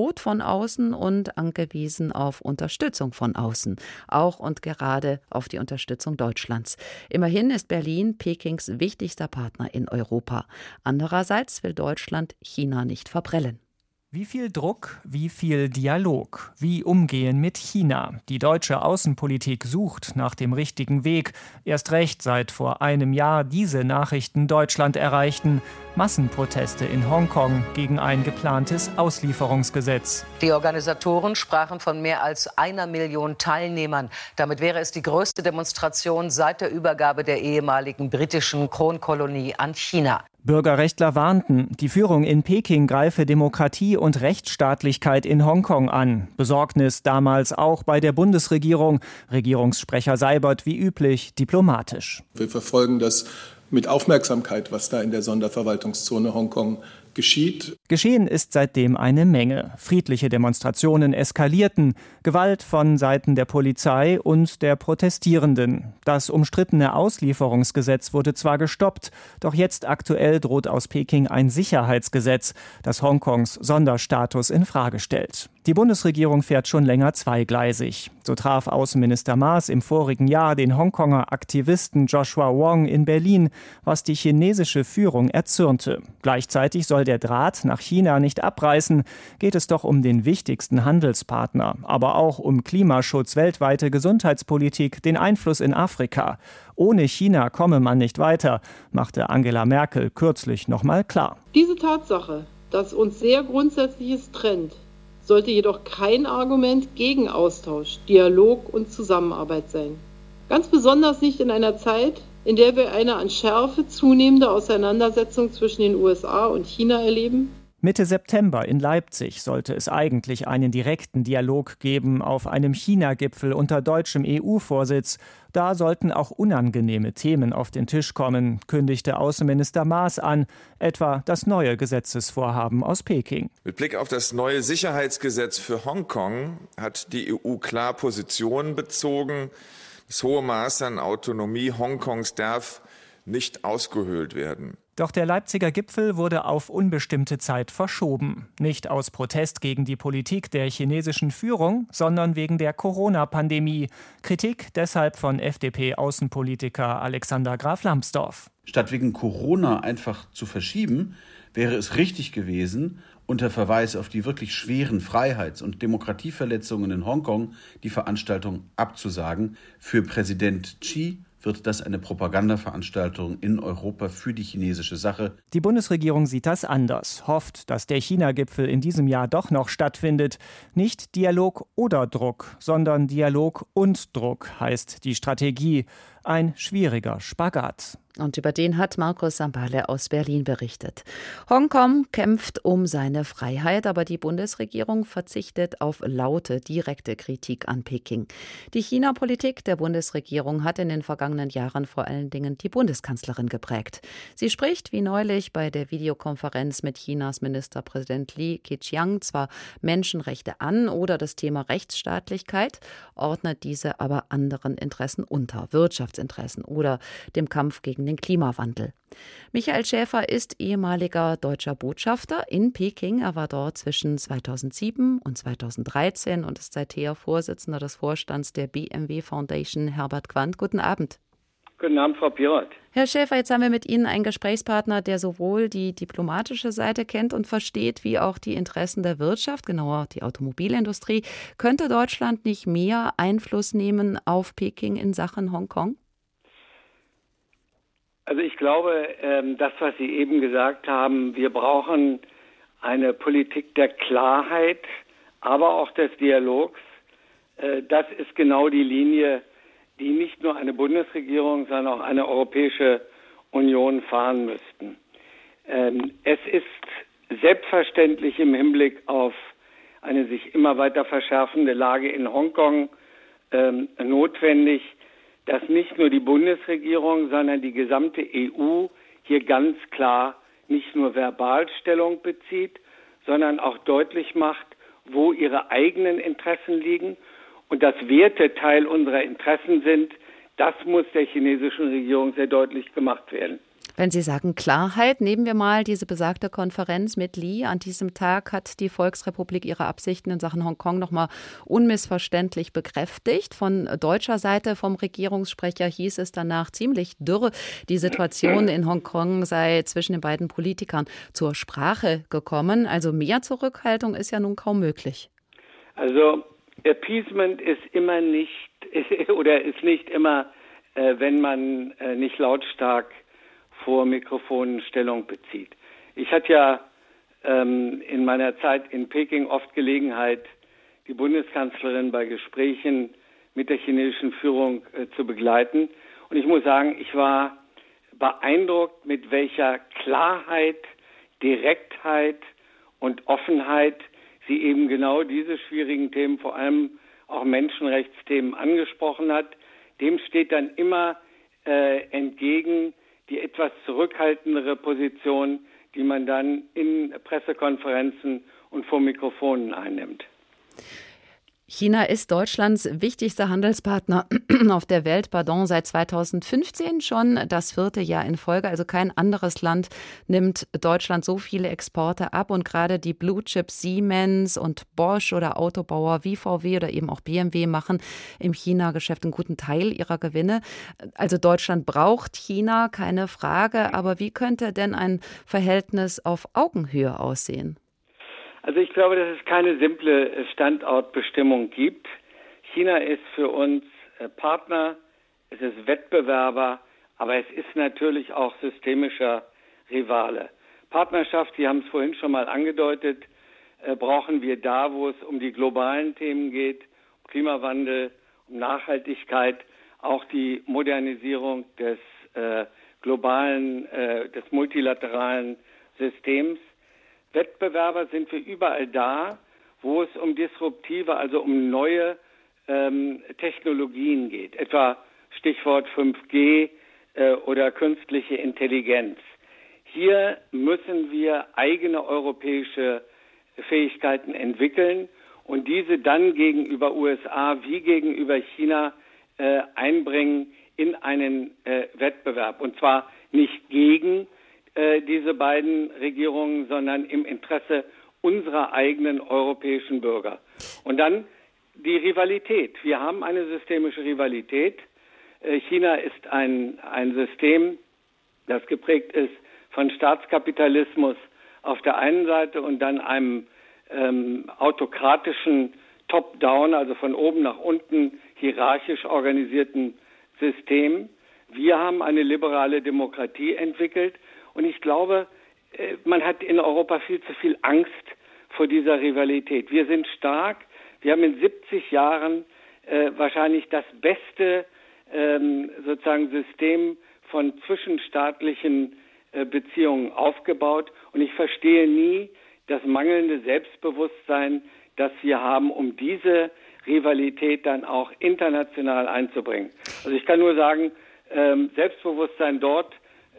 außen und angewiesen auf Unterstützung von außen, auch und gerade auf die Unterstützung Deutschlands. Immerhin ist Berlin Pekings wichtigster Partner in Europa. Andererseits will Deutschland China nicht verprellen. Wie viel Druck, wie viel Dialog, wie umgehen mit China. Die deutsche Außenpolitik sucht nach dem richtigen Weg. Erst recht seit vor einem Jahr diese Nachrichten Deutschland erreichten. Massenproteste in Hongkong gegen ein geplantes Auslieferungsgesetz. Die Organisatoren sprachen von mehr als einer Million Teilnehmern. Damit wäre es die größte Demonstration seit der Übergabe der ehemaligen britischen Kronkolonie an China. Bürgerrechtler warnten, die Führung in Peking greife Demokratie und Rechtsstaatlichkeit in Hongkong an. Besorgnis damals auch bei der Bundesregierung. Regierungssprecher Seibert wie üblich diplomatisch. Wir verfolgen das mit Aufmerksamkeit, was da in der Sonderverwaltungszone Hongkong geschieht. Geschehen ist seitdem eine Menge. Friedliche Demonstrationen eskalierten, Gewalt von Seiten der Polizei und der Protestierenden. Das umstrittene Auslieferungsgesetz wurde zwar gestoppt, doch jetzt aktuell droht aus Peking ein Sicherheitsgesetz, das Hongkongs Sonderstatus in Frage stellt. Die Bundesregierung fährt schon länger zweigleisig. So traf Außenminister Maas im vorigen Jahr den Hongkonger Aktivisten Joshua Wong in Berlin, was die chinesische Führung erzürnte. Gleichzeitig soll der Draht nach China nicht abreißen, geht es doch um den wichtigsten Handelspartner, aber auch um Klimaschutz, weltweite Gesundheitspolitik, den Einfluss in Afrika. Ohne China komme man nicht weiter, machte Angela Merkel kürzlich noch mal klar. Diese Tatsache, dass uns sehr Grundsätzliches trennt, sollte jedoch kein Argument gegen Austausch, Dialog und Zusammenarbeit sein. Ganz besonders nicht in einer Zeit, in der wir eine an Schärfe zunehmende Auseinandersetzung zwischen den U S A und China erleben. Mitte September in Leipzig sollte es eigentlich einen direkten Dialog geben auf einem China-Gipfel unter deutschem E U-Vorsitz. Da sollten auch unangenehme Themen auf den Tisch kommen, kündigte Außenminister Maas an, etwa das neue Gesetzesvorhaben aus Peking. Mit Blick auf das neue Sicherheitsgesetz für Hongkong hat die E U klar Position bezogen. Das hohe Maß an Autonomie Hongkongs darf nicht ausgehöhlt werden. Doch der Leipziger Gipfel wurde auf unbestimmte Zeit verschoben. Nicht aus Protest gegen die Politik der chinesischen Führung, sondern wegen der Corona-Pandemie. Kritik deshalb von F D P-Außenpolitiker Alexander Graf Lambsdorff. Statt wegen Corona einfach zu verschieben, wäre es richtig gewesen, unter Verweis auf die wirklich schweren Freiheits- und Demokratieverletzungen in Hongkong die Veranstaltung abzusagen. Für Präsident Xi wird das eine Propagandaveranstaltung in Europa für die chinesische Sache. Die Bundesregierung sieht das anders, hofft, dass der China-Gipfel in diesem Jahr doch noch stattfindet. Nicht Dialog oder Druck, sondern Dialog und Druck heißt die Strategie. Ein schwieriger Spagat. Und über den hat Markus Sambale aus Berlin berichtet. Hongkong kämpft um seine Freiheit, aber die Bundesregierung verzichtet auf laute, direkte Kritik an Peking. Die China-Politik der Bundesregierung hat in den vergangenen Jahren vor allen Dingen die Bundeskanzlerin geprägt. Sie spricht, wie neulich bei der Videokonferenz mit Chinas Ministerpräsident Li Keqiang, zwar Menschenrechte an oder das Thema Rechtsstaatlichkeit, ordnet diese aber anderen Interessen unter, Wirtschaftsinteressen oder dem Kampf gegen den Klimawandel. Michael Schäfer ist ehemaliger deutscher Botschafter in Peking. Er war dort zwischen zweitausendsieben und zweitausenddreizehn und ist seither Vorsitzender des Vorstands der B M W Foundation. Herbert Quandt, guten Abend. Guten Abend, Frau Pirat. Herr Schäfer, jetzt haben wir mit Ihnen einen Gesprächspartner, der sowohl die diplomatische Seite kennt und versteht, wie auch die Interessen der Wirtschaft, genauer die Automobilindustrie. Könnte Deutschland nicht mehr Einfluss nehmen auf Peking in Sachen Hongkong? Also ich glaube, das, was Sie eben gesagt haben, wir brauchen eine Politik der Klarheit, aber auch des Dialogs. Das ist genau die Linie, die nicht nur eine Bundesregierung, sondern auch eine Europäische Union fahren müssten. Es ist selbstverständlich im Hinblick auf eine sich immer weiter verschärfende Lage in Hongkong notwendig, dass nicht nur die Bundesregierung, sondern die gesamte E U hier ganz klar nicht nur verbal Stellung bezieht, sondern auch deutlich macht, wo ihre eigenen Interessen liegen und dass Werte Teil unserer Interessen sind. Das muss der chinesischen Regierung sehr deutlich gemacht werden. Wenn Sie sagen Klarheit, nehmen wir mal diese besagte Konferenz mit Lee. An diesem Tag hat die Volksrepublik ihre Absichten in Sachen Hongkong nochmal unmissverständlich bekräftigt. Von deutscher Seite vom Regierungssprecher hieß es danach ziemlich dürr, die Situation in Hongkong sei zwischen den beiden Politikern zur Sprache gekommen. Also mehr Zurückhaltung ist ja nun kaum möglich. Also Appeasement ist immer nicht, ist, oder ist nicht immer, äh, wenn man äh, nicht lautstark vor Mikrofonen Stellung bezieht. Ich hatte ja ähm, in meiner Zeit in Peking oft Gelegenheit, die Bundeskanzlerin bei Gesprächen mit der chinesischen Führung äh, zu begleiten. Und ich muss sagen, ich war beeindruckt, mit welcher Klarheit, Direktheit und Offenheit sie eben genau diese schwierigen Themen, vor allem auch Menschenrechtsthemen, angesprochen hat. Dem steht dann immer äh, entgegen die etwas zurückhaltendere Position, die man dann in Pressekonferenzen und vor Mikrofonen einnimmt. China ist Deutschlands wichtigster Handelspartner auf der Welt, pardon, seit zweitausendfünfzehn schon, das vierte Jahr in Folge. Also kein anderes Land nimmt Deutschland so viele Exporte ab. Und gerade die Blue Chips Siemens und Bosch oder Autobauer wie V W oder eben auch B M W machen im China-Geschäft einen guten Teil ihrer Gewinne. Also Deutschland braucht China, keine Frage. Aber wie könnte denn ein Verhältnis auf Augenhöhe aussehen? Also ich glaube, dass es keine simple Standortbestimmung gibt. China ist für uns Partner, es ist Wettbewerber, aber es ist natürlich auch systemischer Rivale. Partnerschaft, Sie haben es vorhin schon mal angedeutet, brauchen wir da, wo es um die globalen Themen geht, um Klimawandel, um Nachhaltigkeit, auch die Modernisierung des äh, globalen, äh, des multilateralen Systems. Wettbewerber sind wir überall da, wo es um disruptive, also um neue ähm, Technologien geht, etwa Stichwort fünf G äh, oder künstliche Intelligenz. Hier müssen wir eigene europäische Fähigkeiten entwickeln und diese dann gegenüber U S A wie gegenüber China äh, einbringen in einen äh, Wettbewerb. Und zwar nicht gegen diese beiden Regierungen, sondern im Interesse unserer eigenen europäischen Bürger. Und dann die Rivalität. Wir haben eine systemische Rivalität. China ist ein, ein System, das geprägt ist von Staatskapitalismus auf der einen Seite und dann einem ähm, autokratischen Top-Down, also von oben nach unten hierarchisch organisierten System. Wir haben eine liberale Demokratie entwickelt. Und ich glaube, man hat in Europa viel zu viel Angst vor dieser Rivalität. Wir sind stark. Wir haben in siebzig Jahren äh, wahrscheinlich das beste ähm, sozusagen System von zwischenstaatlichen äh, Beziehungen aufgebaut. Und ich verstehe nie das mangelnde Selbstbewusstsein, das wir haben, um diese Rivalität dann auch international einzubringen. Also ich kann nur sagen, ähm, Selbstbewusstsein dort,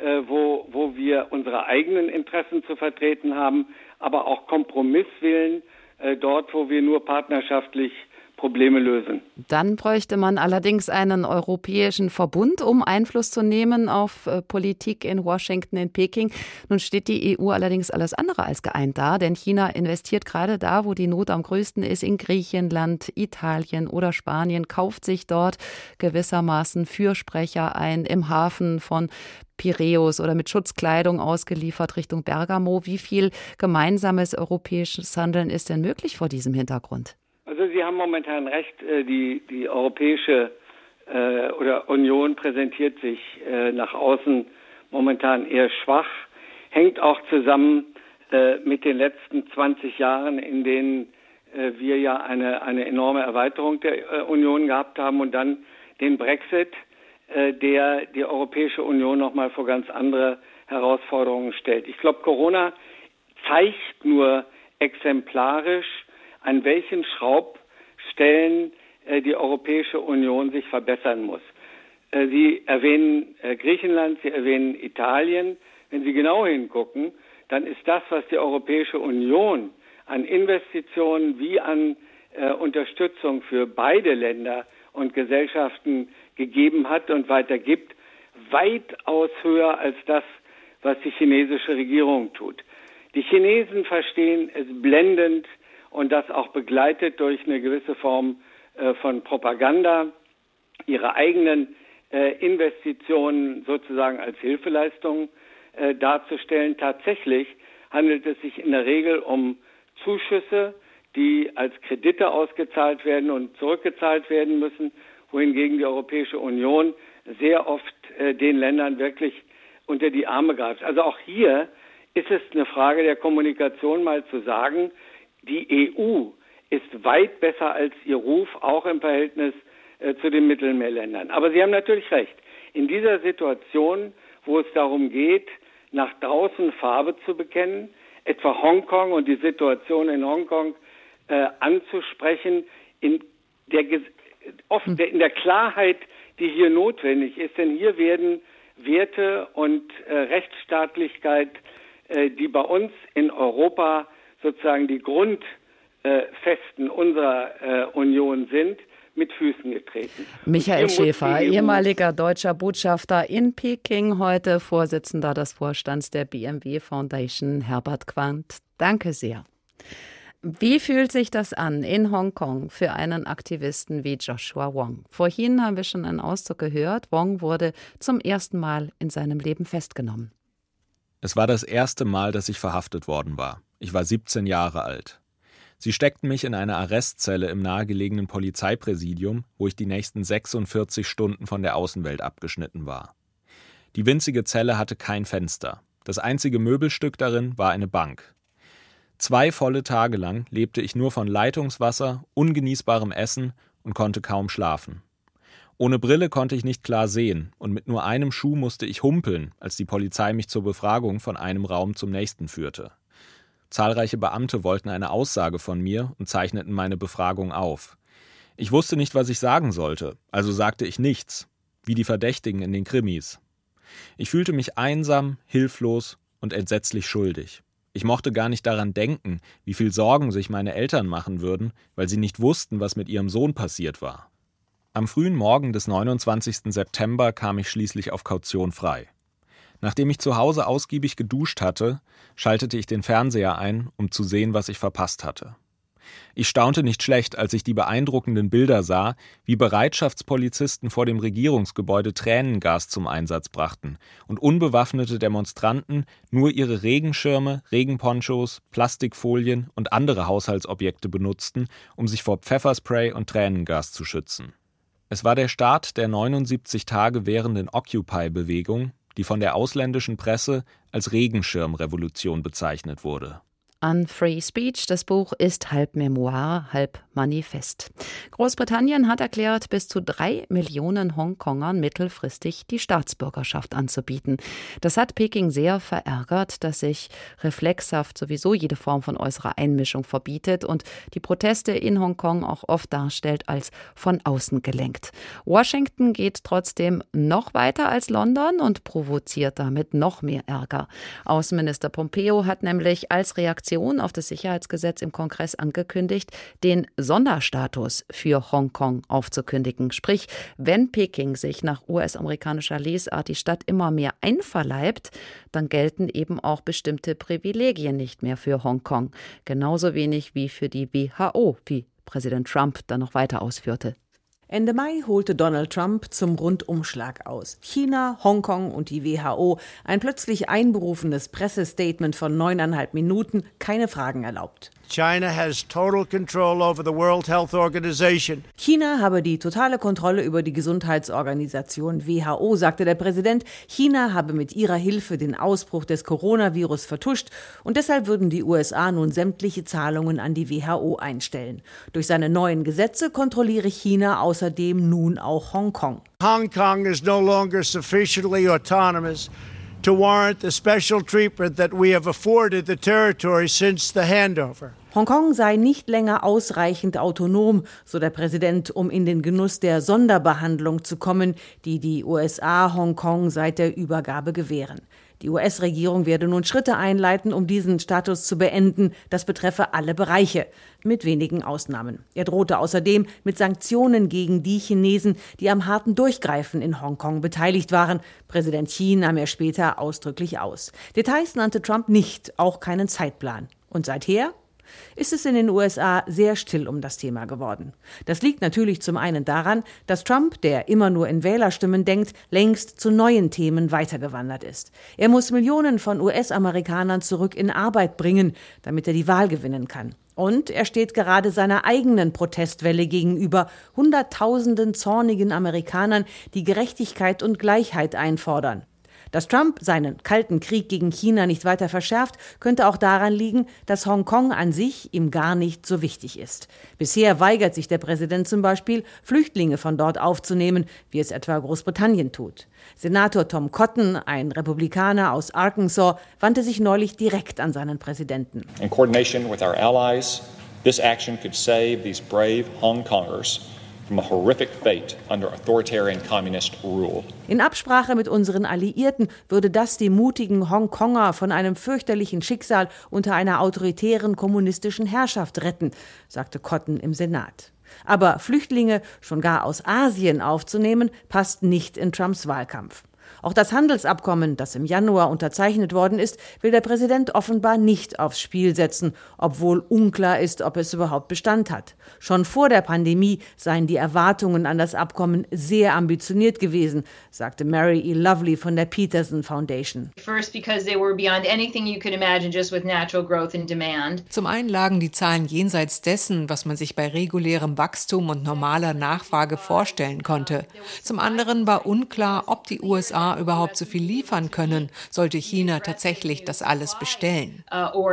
Wo, wo wir unsere eigenen Interessen zu vertreten haben, aber auch Kompromisswillen äh, dort, wo wir nur partnerschaftlich Probleme lösen. Dann bräuchte man allerdings einen europäischen Verbund, um Einfluss zu nehmen auf äh, Politik in Washington, in Peking. Nun steht die E U allerdings alles andere als geeint da, denn China investiert gerade da, wo die Not am größten ist, in Griechenland, Italien oder Spanien, kauft sich dort gewissermaßen Fürsprecher ein im Hafen von Piräus oder mit Schutzkleidung ausgeliefert Richtung Bergamo. Wie viel gemeinsames europäisches Handeln ist denn möglich vor diesem Hintergrund? Also Sie haben momentan recht, die, die Europäische äh, oder Union präsentiert sich äh, nach außen momentan eher schwach, hängt auch zusammen äh, mit den letzten zwanzig Jahren, in denen äh, wir ja eine, eine enorme Erweiterung der äh, Union gehabt haben und dann den Brexit, äh, der die Europäische Union nochmal vor ganz andere Herausforderungen stellt. Ich glaube, Corona zeigt nur exemplarisch, an welchen Schraubstellen äh, die Europäische Union sich verbessern muss. Äh, Sie erwähnen äh, Griechenland, Sie erwähnen Italien. Wenn Sie genau hingucken, dann ist das, was die Europäische Union an Investitionen wie an äh, Unterstützung für beide Länder und Gesellschaften gegeben hat und weitergibt, weitaus höher als das, was die chinesische Regierung tut. Die Chinesen verstehen es blendend und das auch begleitet durch eine gewisse Form äh, von Propaganda, ihre eigenen äh, Investitionen sozusagen als Hilfeleistung äh, darzustellen. Tatsächlich handelt es sich in der Regel um Zuschüsse, die als Kredite ausgezahlt werden und zurückgezahlt werden müssen, wohingegen die Europäische Union sehr oft äh, den Ländern wirklich unter die Arme greift. Also auch hier ist es eine Frage der Kommunikation, mal zu sagen, die E U ist weit besser als ihr Ruf, auch im Verhältnis äh, zu den Mittelmeerländern. Aber Sie haben natürlich recht. In dieser Situation, wo es darum geht, nach draußen Farbe zu bekennen, etwa Hongkong und die Situation in Hongkong äh, anzusprechen, in der, oft in der Klarheit, die hier notwendig ist. Denn hier werden Werte und äh, Rechtsstaatlichkeit, äh, die bei uns in Europa sozusagen die Grundfesten äh, unserer äh, Union sind, mit Füßen getreten. Michael Schäfer, ehemaliger deutscher Botschafter in Peking, heute Vorsitzender des Vorstands der B M W Foundation, Herbert Quandt. Danke sehr. Wie fühlt sich das an in Hongkong für einen Aktivisten wie Joshua Wong? Vorhin haben wir schon einen Auszug gehört. Wong wurde zum ersten Mal in seinem Leben festgenommen. Es war das erste Mal, dass ich verhaftet worden war. Ich war siebzehn Jahre alt. Sie steckten mich in eine Arrestzelle im nahegelegenen Polizeipräsidium, wo ich die nächsten sechsundvierzig Stunden von der Außenwelt abgeschnitten war. Die winzige Zelle hatte kein Fenster. Das einzige Möbelstück darin war eine Bank. Zwei volle Tage lang lebte ich nur von Leitungswasser, ungenießbarem Essen und konnte kaum schlafen. Ohne Brille konnte ich nicht klar sehen und mit nur einem Schuh musste ich humpeln, als die Polizei mich zur Befragung von einem Raum zum nächsten führte. Zahlreiche Beamte wollten eine Aussage von mir und zeichneten meine Befragung auf. Ich wusste nicht, was ich sagen sollte, also sagte ich nichts, wie die Verdächtigen in den Krimis. Ich fühlte mich einsam, hilflos und entsetzlich schuldig. Ich mochte gar nicht daran denken, wie viel Sorgen sich meine Eltern machen würden, weil sie nicht wussten, was mit ihrem Sohn passiert war. Am frühen Morgen des neunundzwanzigsten September kam ich schließlich auf Kaution frei. Nachdem ich zu Hause ausgiebig geduscht hatte, schaltete ich den Fernseher ein, um zu sehen, was ich verpasst hatte. Ich staunte nicht schlecht, als ich die beeindruckenden Bilder sah, wie Bereitschaftspolizisten vor dem Regierungsgebäude Tränengas zum Einsatz brachten und unbewaffnete Demonstranten nur ihre Regenschirme, Regenponchos, Plastikfolien und andere Haushaltsobjekte benutzten, um sich vor Pfefferspray und Tränengas zu schützen. Es war der Start der neunundsiebzig Tage währenden Occupy-Bewegung, die von der ausländischen Presse als Regenschirmrevolution bezeichnet wurde. An Free Speech. Das Buch ist halb Memoir, halb Manifest. Großbritannien hat erklärt, bis zu drei Millionen Hongkongern mittelfristig die Staatsbürgerschaft anzubieten. Das hat Peking sehr verärgert, dass sich reflexhaft sowieso jede Form von äußerer Einmischung verbietet und die Proteste in Hongkong auch oft darstellt als von außen gelenkt. Washington geht trotzdem noch weiter als London und provoziert damit noch mehr Ärger. Außenminister Pompeo hat nämlich als Reaktion auf das Sicherheitsgesetz im Kongress angekündigt, den Sonderstatus für Hongkong aufzukündigen. Sprich, wenn Peking sich nach U S-amerikanischer Lesart die Stadt immer mehr einverleibt, dann gelten eben auch bestimmte Privilegien nicht mehr für Hongkong. Genauso wenig wie für die W H O, wie Präsident Trump dann noch weiter ausführte. Ende Mai holte Donald Trump zum Rundumschlag aus. China, Hongkong und die W H O. Ein plötzlich einberufenes Pressestatement von neuneinhalb Minuten, keine Fragen erlaubt. China has total control over the World Health Organization. China habe die totale Kontrolle über die Gesundheitsorganisation W H O, sagte der Präsident. China habe mit ihrer Hilfe den Ausbruch des Coronavirus vertuscht und deshalb würden die U S A nun sämtliche Zahlungen an die W H O einstellen. Durch seine neuen Gesetze kontrolliere China außerdem nun auch Hongkong. Hong Kong is no longer sufficiently autonomous to warrant the special treatment that we have afforded the territory since the handover. Hongkong sei nicht länger ausreichend autonom, so der Präsident, um in den Genuss der Sonderbehandlung zu kommen, die die U S A Hongkong seit der Übergabe gewähren. Die U S-Regierung werde nun Schritte einleiten, um diesen Status zu beenden. Das betreffe alle Bereiche, mit wenigen Ausnahmen. Er drohte außerdem mit Sanktionen gegen die Chinesen, die am harten Durchgreifen in Hongkong beteiligt waren. Präsident Xi nahm er später ausdrücklich aus. Details nannte Trump nicht, auch keinen Zeitplan. Und seither ist es in den U S A sehr still um das Thema geworden. Das liegt natürlich zum einen daran, dass Trump, der immer nur in Wählerstimmen denkt, längst zu neuen Themen weitergewandert ist. Er muss Millionen von U S-Amerikanern zurück in Arbeit bringen, damit er die Wahl gewinnen kann. Und er steht gerade seiner eigenen Protestwelle gegenüber, Hunderttausenden zornigen Amerikanern, die Gerechtigkeit und Gleichheit einfordern. Dass Trump seinen kalten Krieg gegen China nicht weiter verschärft, könnte auch daran liegen, dass Hongkong an sich ihm gar nicht so wichtig ist. Bisher weigert sich der Präsident zum Beispiel, Flüchtlinge von dort aufzunehmen, wie es etwa Großbritannien tut. Senator Tom Cotton, ein Republikaner aus Arkansas, wandte sich neulich direkt an seinen Präsidenten. In coordination with our allies, this action could save these brave Hong Kongers from a horrific fate under authoritarian communist rule. In Absprache mit unseren Alliierten würde das die mutigen Hongkonger von einem fürchterlichen Schicksal unter einer autoritären kommunistischen Herrschaft retten, sagte Cotton im Senat. Aber Flüchtlinge, schon gar aus Asien aufzunehmen, passt nicht in Trumps Wahlkampf. Auch das Handelsabkommen, das im Januar unterzeichnet worden ist, will der Präsident offenbar nicht aufs Spiel setzen, obwohl unklar ist, ob es überhaupt Bestand hat. Schon vor der Pandemie seien die Erwartungen an das Abkommen sehr ambitioniert gewesen, sagte Mary E. Lovely von der Peterson Foundation. Zum einen lagen die Zahlen jenseits dessen, was man sich bei regulärem Wachstum und normaler Nachfrage vorstellen konnte. Zum anderen war unklar, ob die U S A überhaupt so viel liefern können, sollte China tatsächlich das alles bestellen.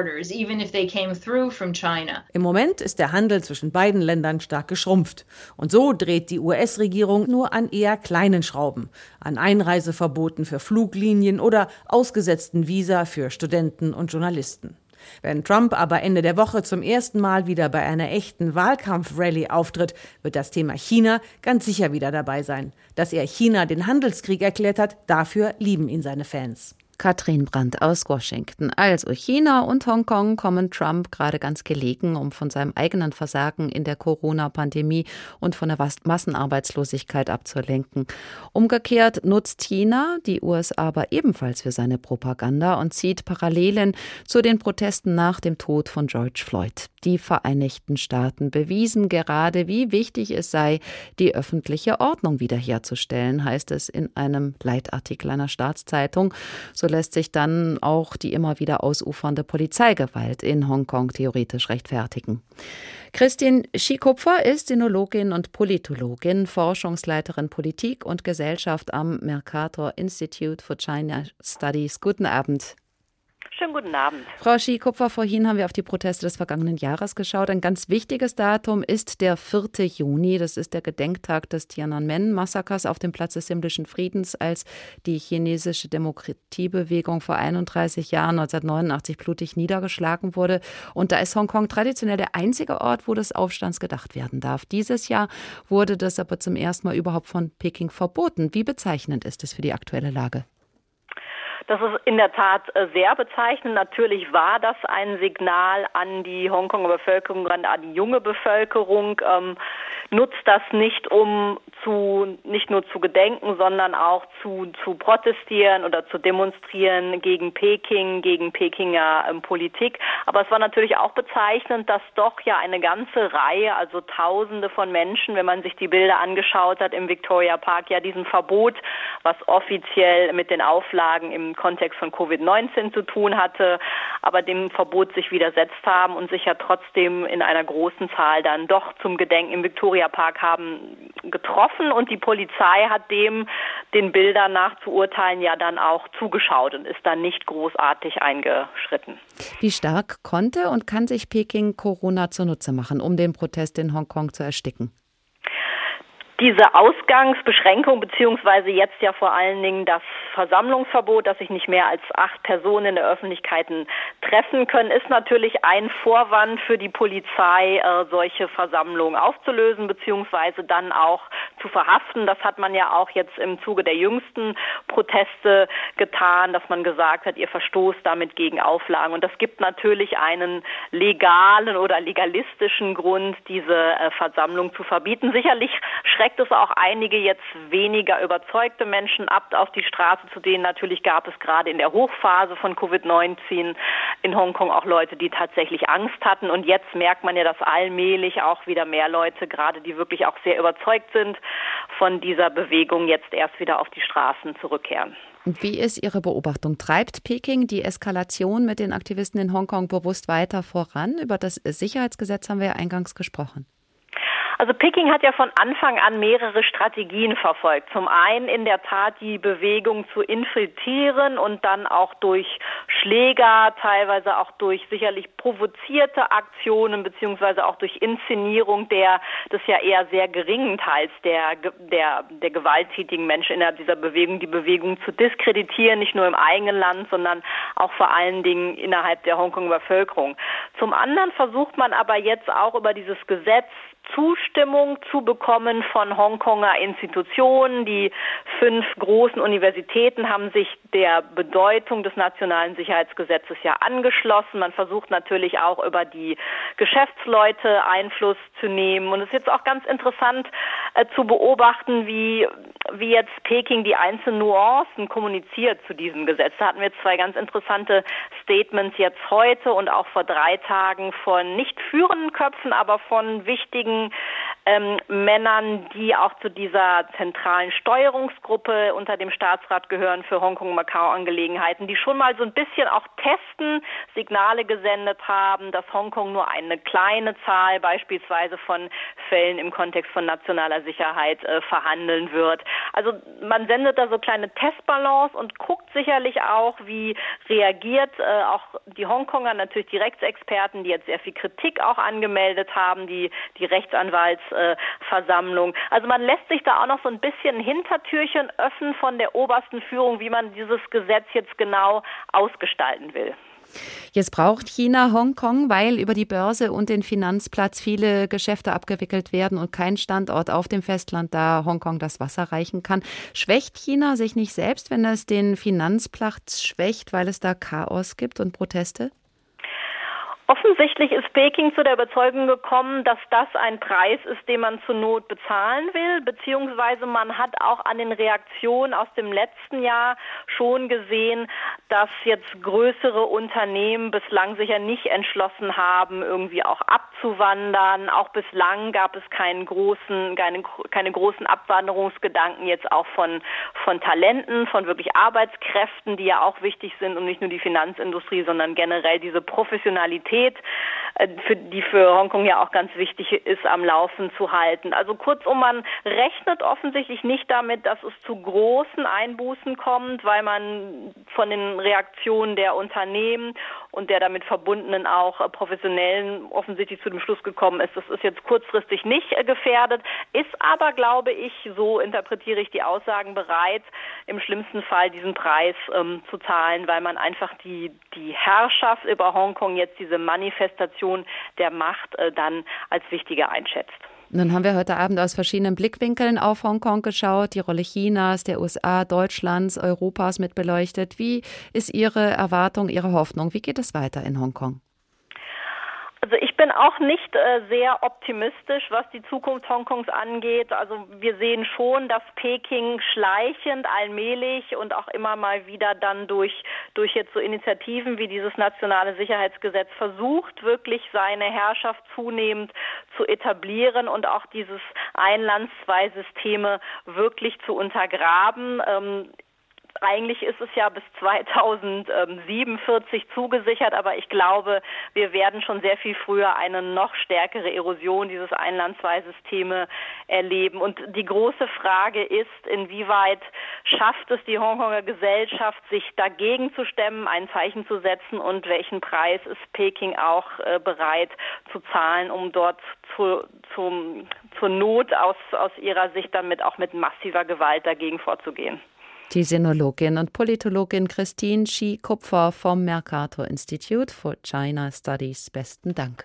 Im Moment ist der Handel zwischen beiden Ländern stark geschrumpft. Und so dreht die U S-Regierung nur an eher kleinen Schrauben, an Einreiseverboten für Fluglinien oder ausgesetzten Visa für Studenten und Journalisten. Wenn Trump aber Ende der Woche zum ersten Mal wieder bei einer echten Wahlkampf-Rallye auftritt, wird das Thema China ganz sicher wieder dabei sein. Dass er China den Handelskrieg erklärt hat, dafür lieben ihn seine Fans. Katrin Brandt aus Washington. Also China und Hongkong kommen Trump gerade ganz gelegen, um von seinem eigenen Versagen in der Corona-Pandemie und von der Massenarbeitslosigkeit abzulenken. Umgekehrt nutzt China die U S A aber ebenfalls für seine Propaganda und zieht Parallelen zu den Protesten nach dem Tod von George Floyd. Die Vereinigten Staaten bewiesen gerade, wie wichtig es sei, die öffentliche Ordnung wiederherzustellen, heißt es in einem Leitartikel einer Staatszeitung. So lässt sich dann auch die immer wieder ausufernde Polizeigewalt in Hongkong theoretisch rechtfertigen. Christine Schikupfer ist Sinologin und Politologin, Forschungsleiterin Politik und Gesellschaft am Mercator Institute for China Studies. Guten Abend. Schönen guten Abend. Frau Schikupfer, vorhin haben wir auf die Proteste des vergangenen Jahres geschaut. Ein ganz wichtiges Datum ist der vierte Juni. Das ist der Gedenktag des Tiananmen-Massakers auf dem Platz des himmlischen Friedens, als die chinesische Demokratiebewegung vor einunddreißig Jahren, neunzehnhundertneunundachtzig, blutig niedergeschlagen wurde. Und da ist Hongkong traditionell der einzige Ort, wo des Aufstands gedacht werden darf. Dieses Jahr wurde das aber zum ersten Mal überhaupt von Peking verboten. Wie bezeichnend ist es für die aktuelle Lage? Das ist in der Tat sehr bezeichnend. Natürlich war das ein Signal an die Hongkonger Bevölkerung, an die junge Bevölkerung. Ähm, nutzt das nicht, um zu, nicht nur zu gedenken, sondern auch zu, zu protestieren oder zu demonstrieren gegen Peking, gegen Pekinger ähm, Politik. Aber es war natürlich auch bezeichnend, dass doch ja eine ganze Reihe, also Tausende von Menschen, wenn man sich die Bilder angeschaut hat im Victoria Park, ja diesem Verbot, was offiziell mit den Auflagen im Kontext von Covid neunzehn zu tun hatte, aber dem Verbot sich widersetzt haben und sich ja trotzdem in einer großen Zahl dann doch zum Gedenken im Victoria Park haben getroffen, und die Polizei hat dem, den Bildern nach zu urteilen, ja dann auch zugeschaut und ist dann nicht großartig eingeschritten. Wie stark konnte und kann sich Peking Corona zunutze machen, um den Protest in Hongkong zu ersticken? Diese Ausgangsbeschränkung beziehungsweise jetzt ja vor allen Dingen das Versammlungsverbot, dass sich nicht mehr als acht Personen in der Öffentlichkeit treffen können, ist natürlich ein Vorwand für die Polizei, äh, solche Versammlungen aufzulösen beziehungsweise dann auch zu verhaften. Das hat man ja auch jetzt im Zuge der jüngsten Proteste getan, dass man gesagt hat, ihr verstoßt damit gegen Auflagen. Und das gibt natürlich einen legalen oder legalistischen Grund, diese äh, Versammlung zu verbieten. Sicherlich schreckt es auch einige jetzt weniger überzeugte Menschen ab, auf die Straße zu gehen. Natürlich gab es gerade in der Hochphase von Covid neunzehn in Hongkong auch Leute, die tatsächlich Angst hatten. Und jetzt merkt man ja, dass allmählich auch wieder mehr Leute, gerade die wirklich auch sehr überzeugt sind von dieser Bewegung, jetzt erst wieder auf die Straßen zurückkehren. Und wie ist Ihre Beobachtung? Treibt Peking die Eskalation mit den Aktivisten in Hongkong bewusst weiter voran? Über das Sicherheitsgesetz haben wir ja eingangs gesprochen. Also Peking hat ja von Anfang an mehrere Strategien verfolgt. Zum einen in der Tat die Bewegung zu infiltrieren und dann auch durch Schläger, teilweise auch durch sicherlich provozierte Aktionen beziehungsweise auch durch Inszenierung der des ja eher sehr geringen Teils der der der gewalttätigen Menschen innerhalb dieser Bewegung, die Bewegung zu diskreditieren, nicht nur im eigenen Land, sondern auch vor allen Dingen innerhalb der Hongkonger Bevölkerung. Zum anderen versucht man aber jetzt auch über dieses Gesetz Zustimmung zu bekommen von Hongkonger Institutionen. Die fünf großen Universitäten haben sich der Bedeutung des nationalen Sicherheitsgesetzes ja angeschlossen. Man versucht natürlich auch über die Geschäftsleute Einfluss zu nehmen. Und es ist jetzt auch ganz interessant äh, zu beobachten, wie, wie jetzt Peking die einzelnen Nuancen kommuniziert zu diesem Gesetz. Da hatten wir zwei ganz interessante Statements jetzt heute und auch vor drei Tagen von nicht führenden Köpfen, aber von wichtigen Ähm, Männern, die auch zu dieser zentralen Steuerungsgruppe unter dem Staatsrat gehören für Hongkong-Macau-Angelegenheiten, die schon mal so ein bisschen auch testen, Signale gesendet haben, dass Hongkong nur eine kleine Zahl beispielsweise von Fällen im Kontext von nationaler Sicherheit äh, verhandeln wird. Also man sendet da so kleine Testballons und guckt sicherlich auch, wie reagiert äh, auch die Hongkonger, natürlich die Rechtsexperten, die jetzt sehr viel Kritik auch angemeldet haben, die, die Rechtsanwaltsversammlung. Also man lässt sich da auch noch so ein bisschen ein Hintertürchen öffnen von der obersten Führung, wie man dieses Gesetz jetzt genau ausgestalten will. Jetzt braucht China Hongkong, weil über die Börse und den Finanzplatz viele Geschäfte abgewickelt werden und kein Standort auf dem Festland, da Hongkong das Wasser reichen kann. Schwächt China sich nicht selbst, wenn es den Finanzplatz schwächt, weil es da Chaos gibt und Proteste? Offensichtlich ist Peking zu der Überzeugung gekommen, dass das ein Preis ist, den man zur Not bezahlen will, beziehungsweise man hat auch an den Reaktionen aus dem letzten Jahr schon gesehen, dass jetzt größere Unternehmen bislang sich ja nicht entschlossen haben, irgendwie auch abzuwandern. Auch bislang gab es keinen großen, keine, keine großen Abwanderungsgedanken jetzt auch von, von Talenten, von wirklich Arbeitskräften, die ja auch wichtig sind und nicht nur die Finanzindustrie, sondern generell diese Professionalität, für die für Hongkong ja auch ganz wichtig ist, am Laufen zu halten. Also kurzum, man rechnet offensichtlich nicht damit, dass es zu großen Einbußen kommt, weil man von den Reaktionen der Unternehmen und der damit verbundenen auch Professionellen offensichtlich zu dem Schluss gekommen ist, das ist jetzt kurzfristig nicht gefährdet, ist aber, glaube ich, so interpretiere ich die Aussagen, bereit, im schlimmsten Fall diesen Preis ähm, zu zahlen, weil man einfach die, die Herrschaft über Hongkong, jetzt diese Manifestation der Macht, äh, dann als wichtiger einschätzt. Nun haben wir heute Abend aus verschiedenen Blickwinkeln auf Hongkong geschaut, die Rolle Chinas, der U S A, Deutschlands, Europas mit beleuchtet. Wie ist Ihre Erwartung, Ihre Hoffnung? Wie geht es weiter in Hongkong? Also ich bin auch nicht äh, sehr optimistisch, was die Zukunft Hongkongs angeht. Also wir sehen schon, dass Peking schleichend, allmählich und auch immer mal wieder dann durch durch jetzt so Initiativen wie dieses nationale Sicherheitsgesetz versucht, wirklich seine Herrschaft zunehmend zu etablieren und auch dieses Ein-Land-Zwei-Systeme wirklich zu untergraben. Ähm, Eigentlich ist es ja bis zweitausendsiebenundvierzig zugesichert, aber ich glaube, wir werden schon sehr viel früher eine noch stärkere Erosion dieses Ein-Land-Zwei-Systeme erleben. Und die große Frage ist, inwieweit schafft es die Hongkonger Gesellschaft, sich dagegen zu stemmen, ein Zeichen zu setzen, und welchen Preis ist Peking auch äh, bereit zu zahlen, um dort zu, zum, zur Not aus, aus ihrer Sicht dann mit, auch mit massiver Gewalt dagegen vorzugehen. Die Sinologin und Politologin Christine Shi-Kupfer vom Mercator Institute for China Studies. Besten Dank.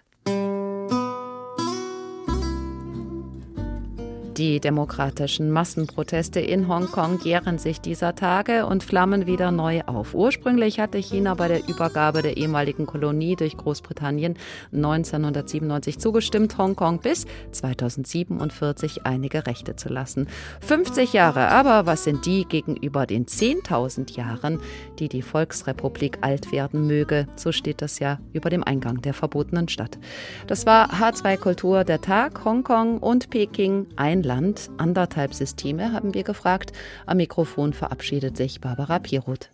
Die demokratischen Massenproteste in Hongkong jähren sich dieser Tage und flammen wieder neu auf. Ursprünglich hatte China bei der Übergabe der ehemaligen Kolonie durch Großbritannien neunzehnhundertsiebenundneunzig zugestimmt, Hongkong bis zweitausendsiebenundvierzig einige Rechte zu lassen. fünfzig Jahre, aber was sind die gegenüber den zehntausend Jahren, die die Volksrepublik alt werden möge? So steht das ja über dem Eingang der verbotenen Stadt. Das war H zwei Kultur, der Tag. Hongkong und Peking, ein Land, anderthalb Systeme, haben wir gefragt. Am Mikrofon verabschiedet sich Barbara Piroth.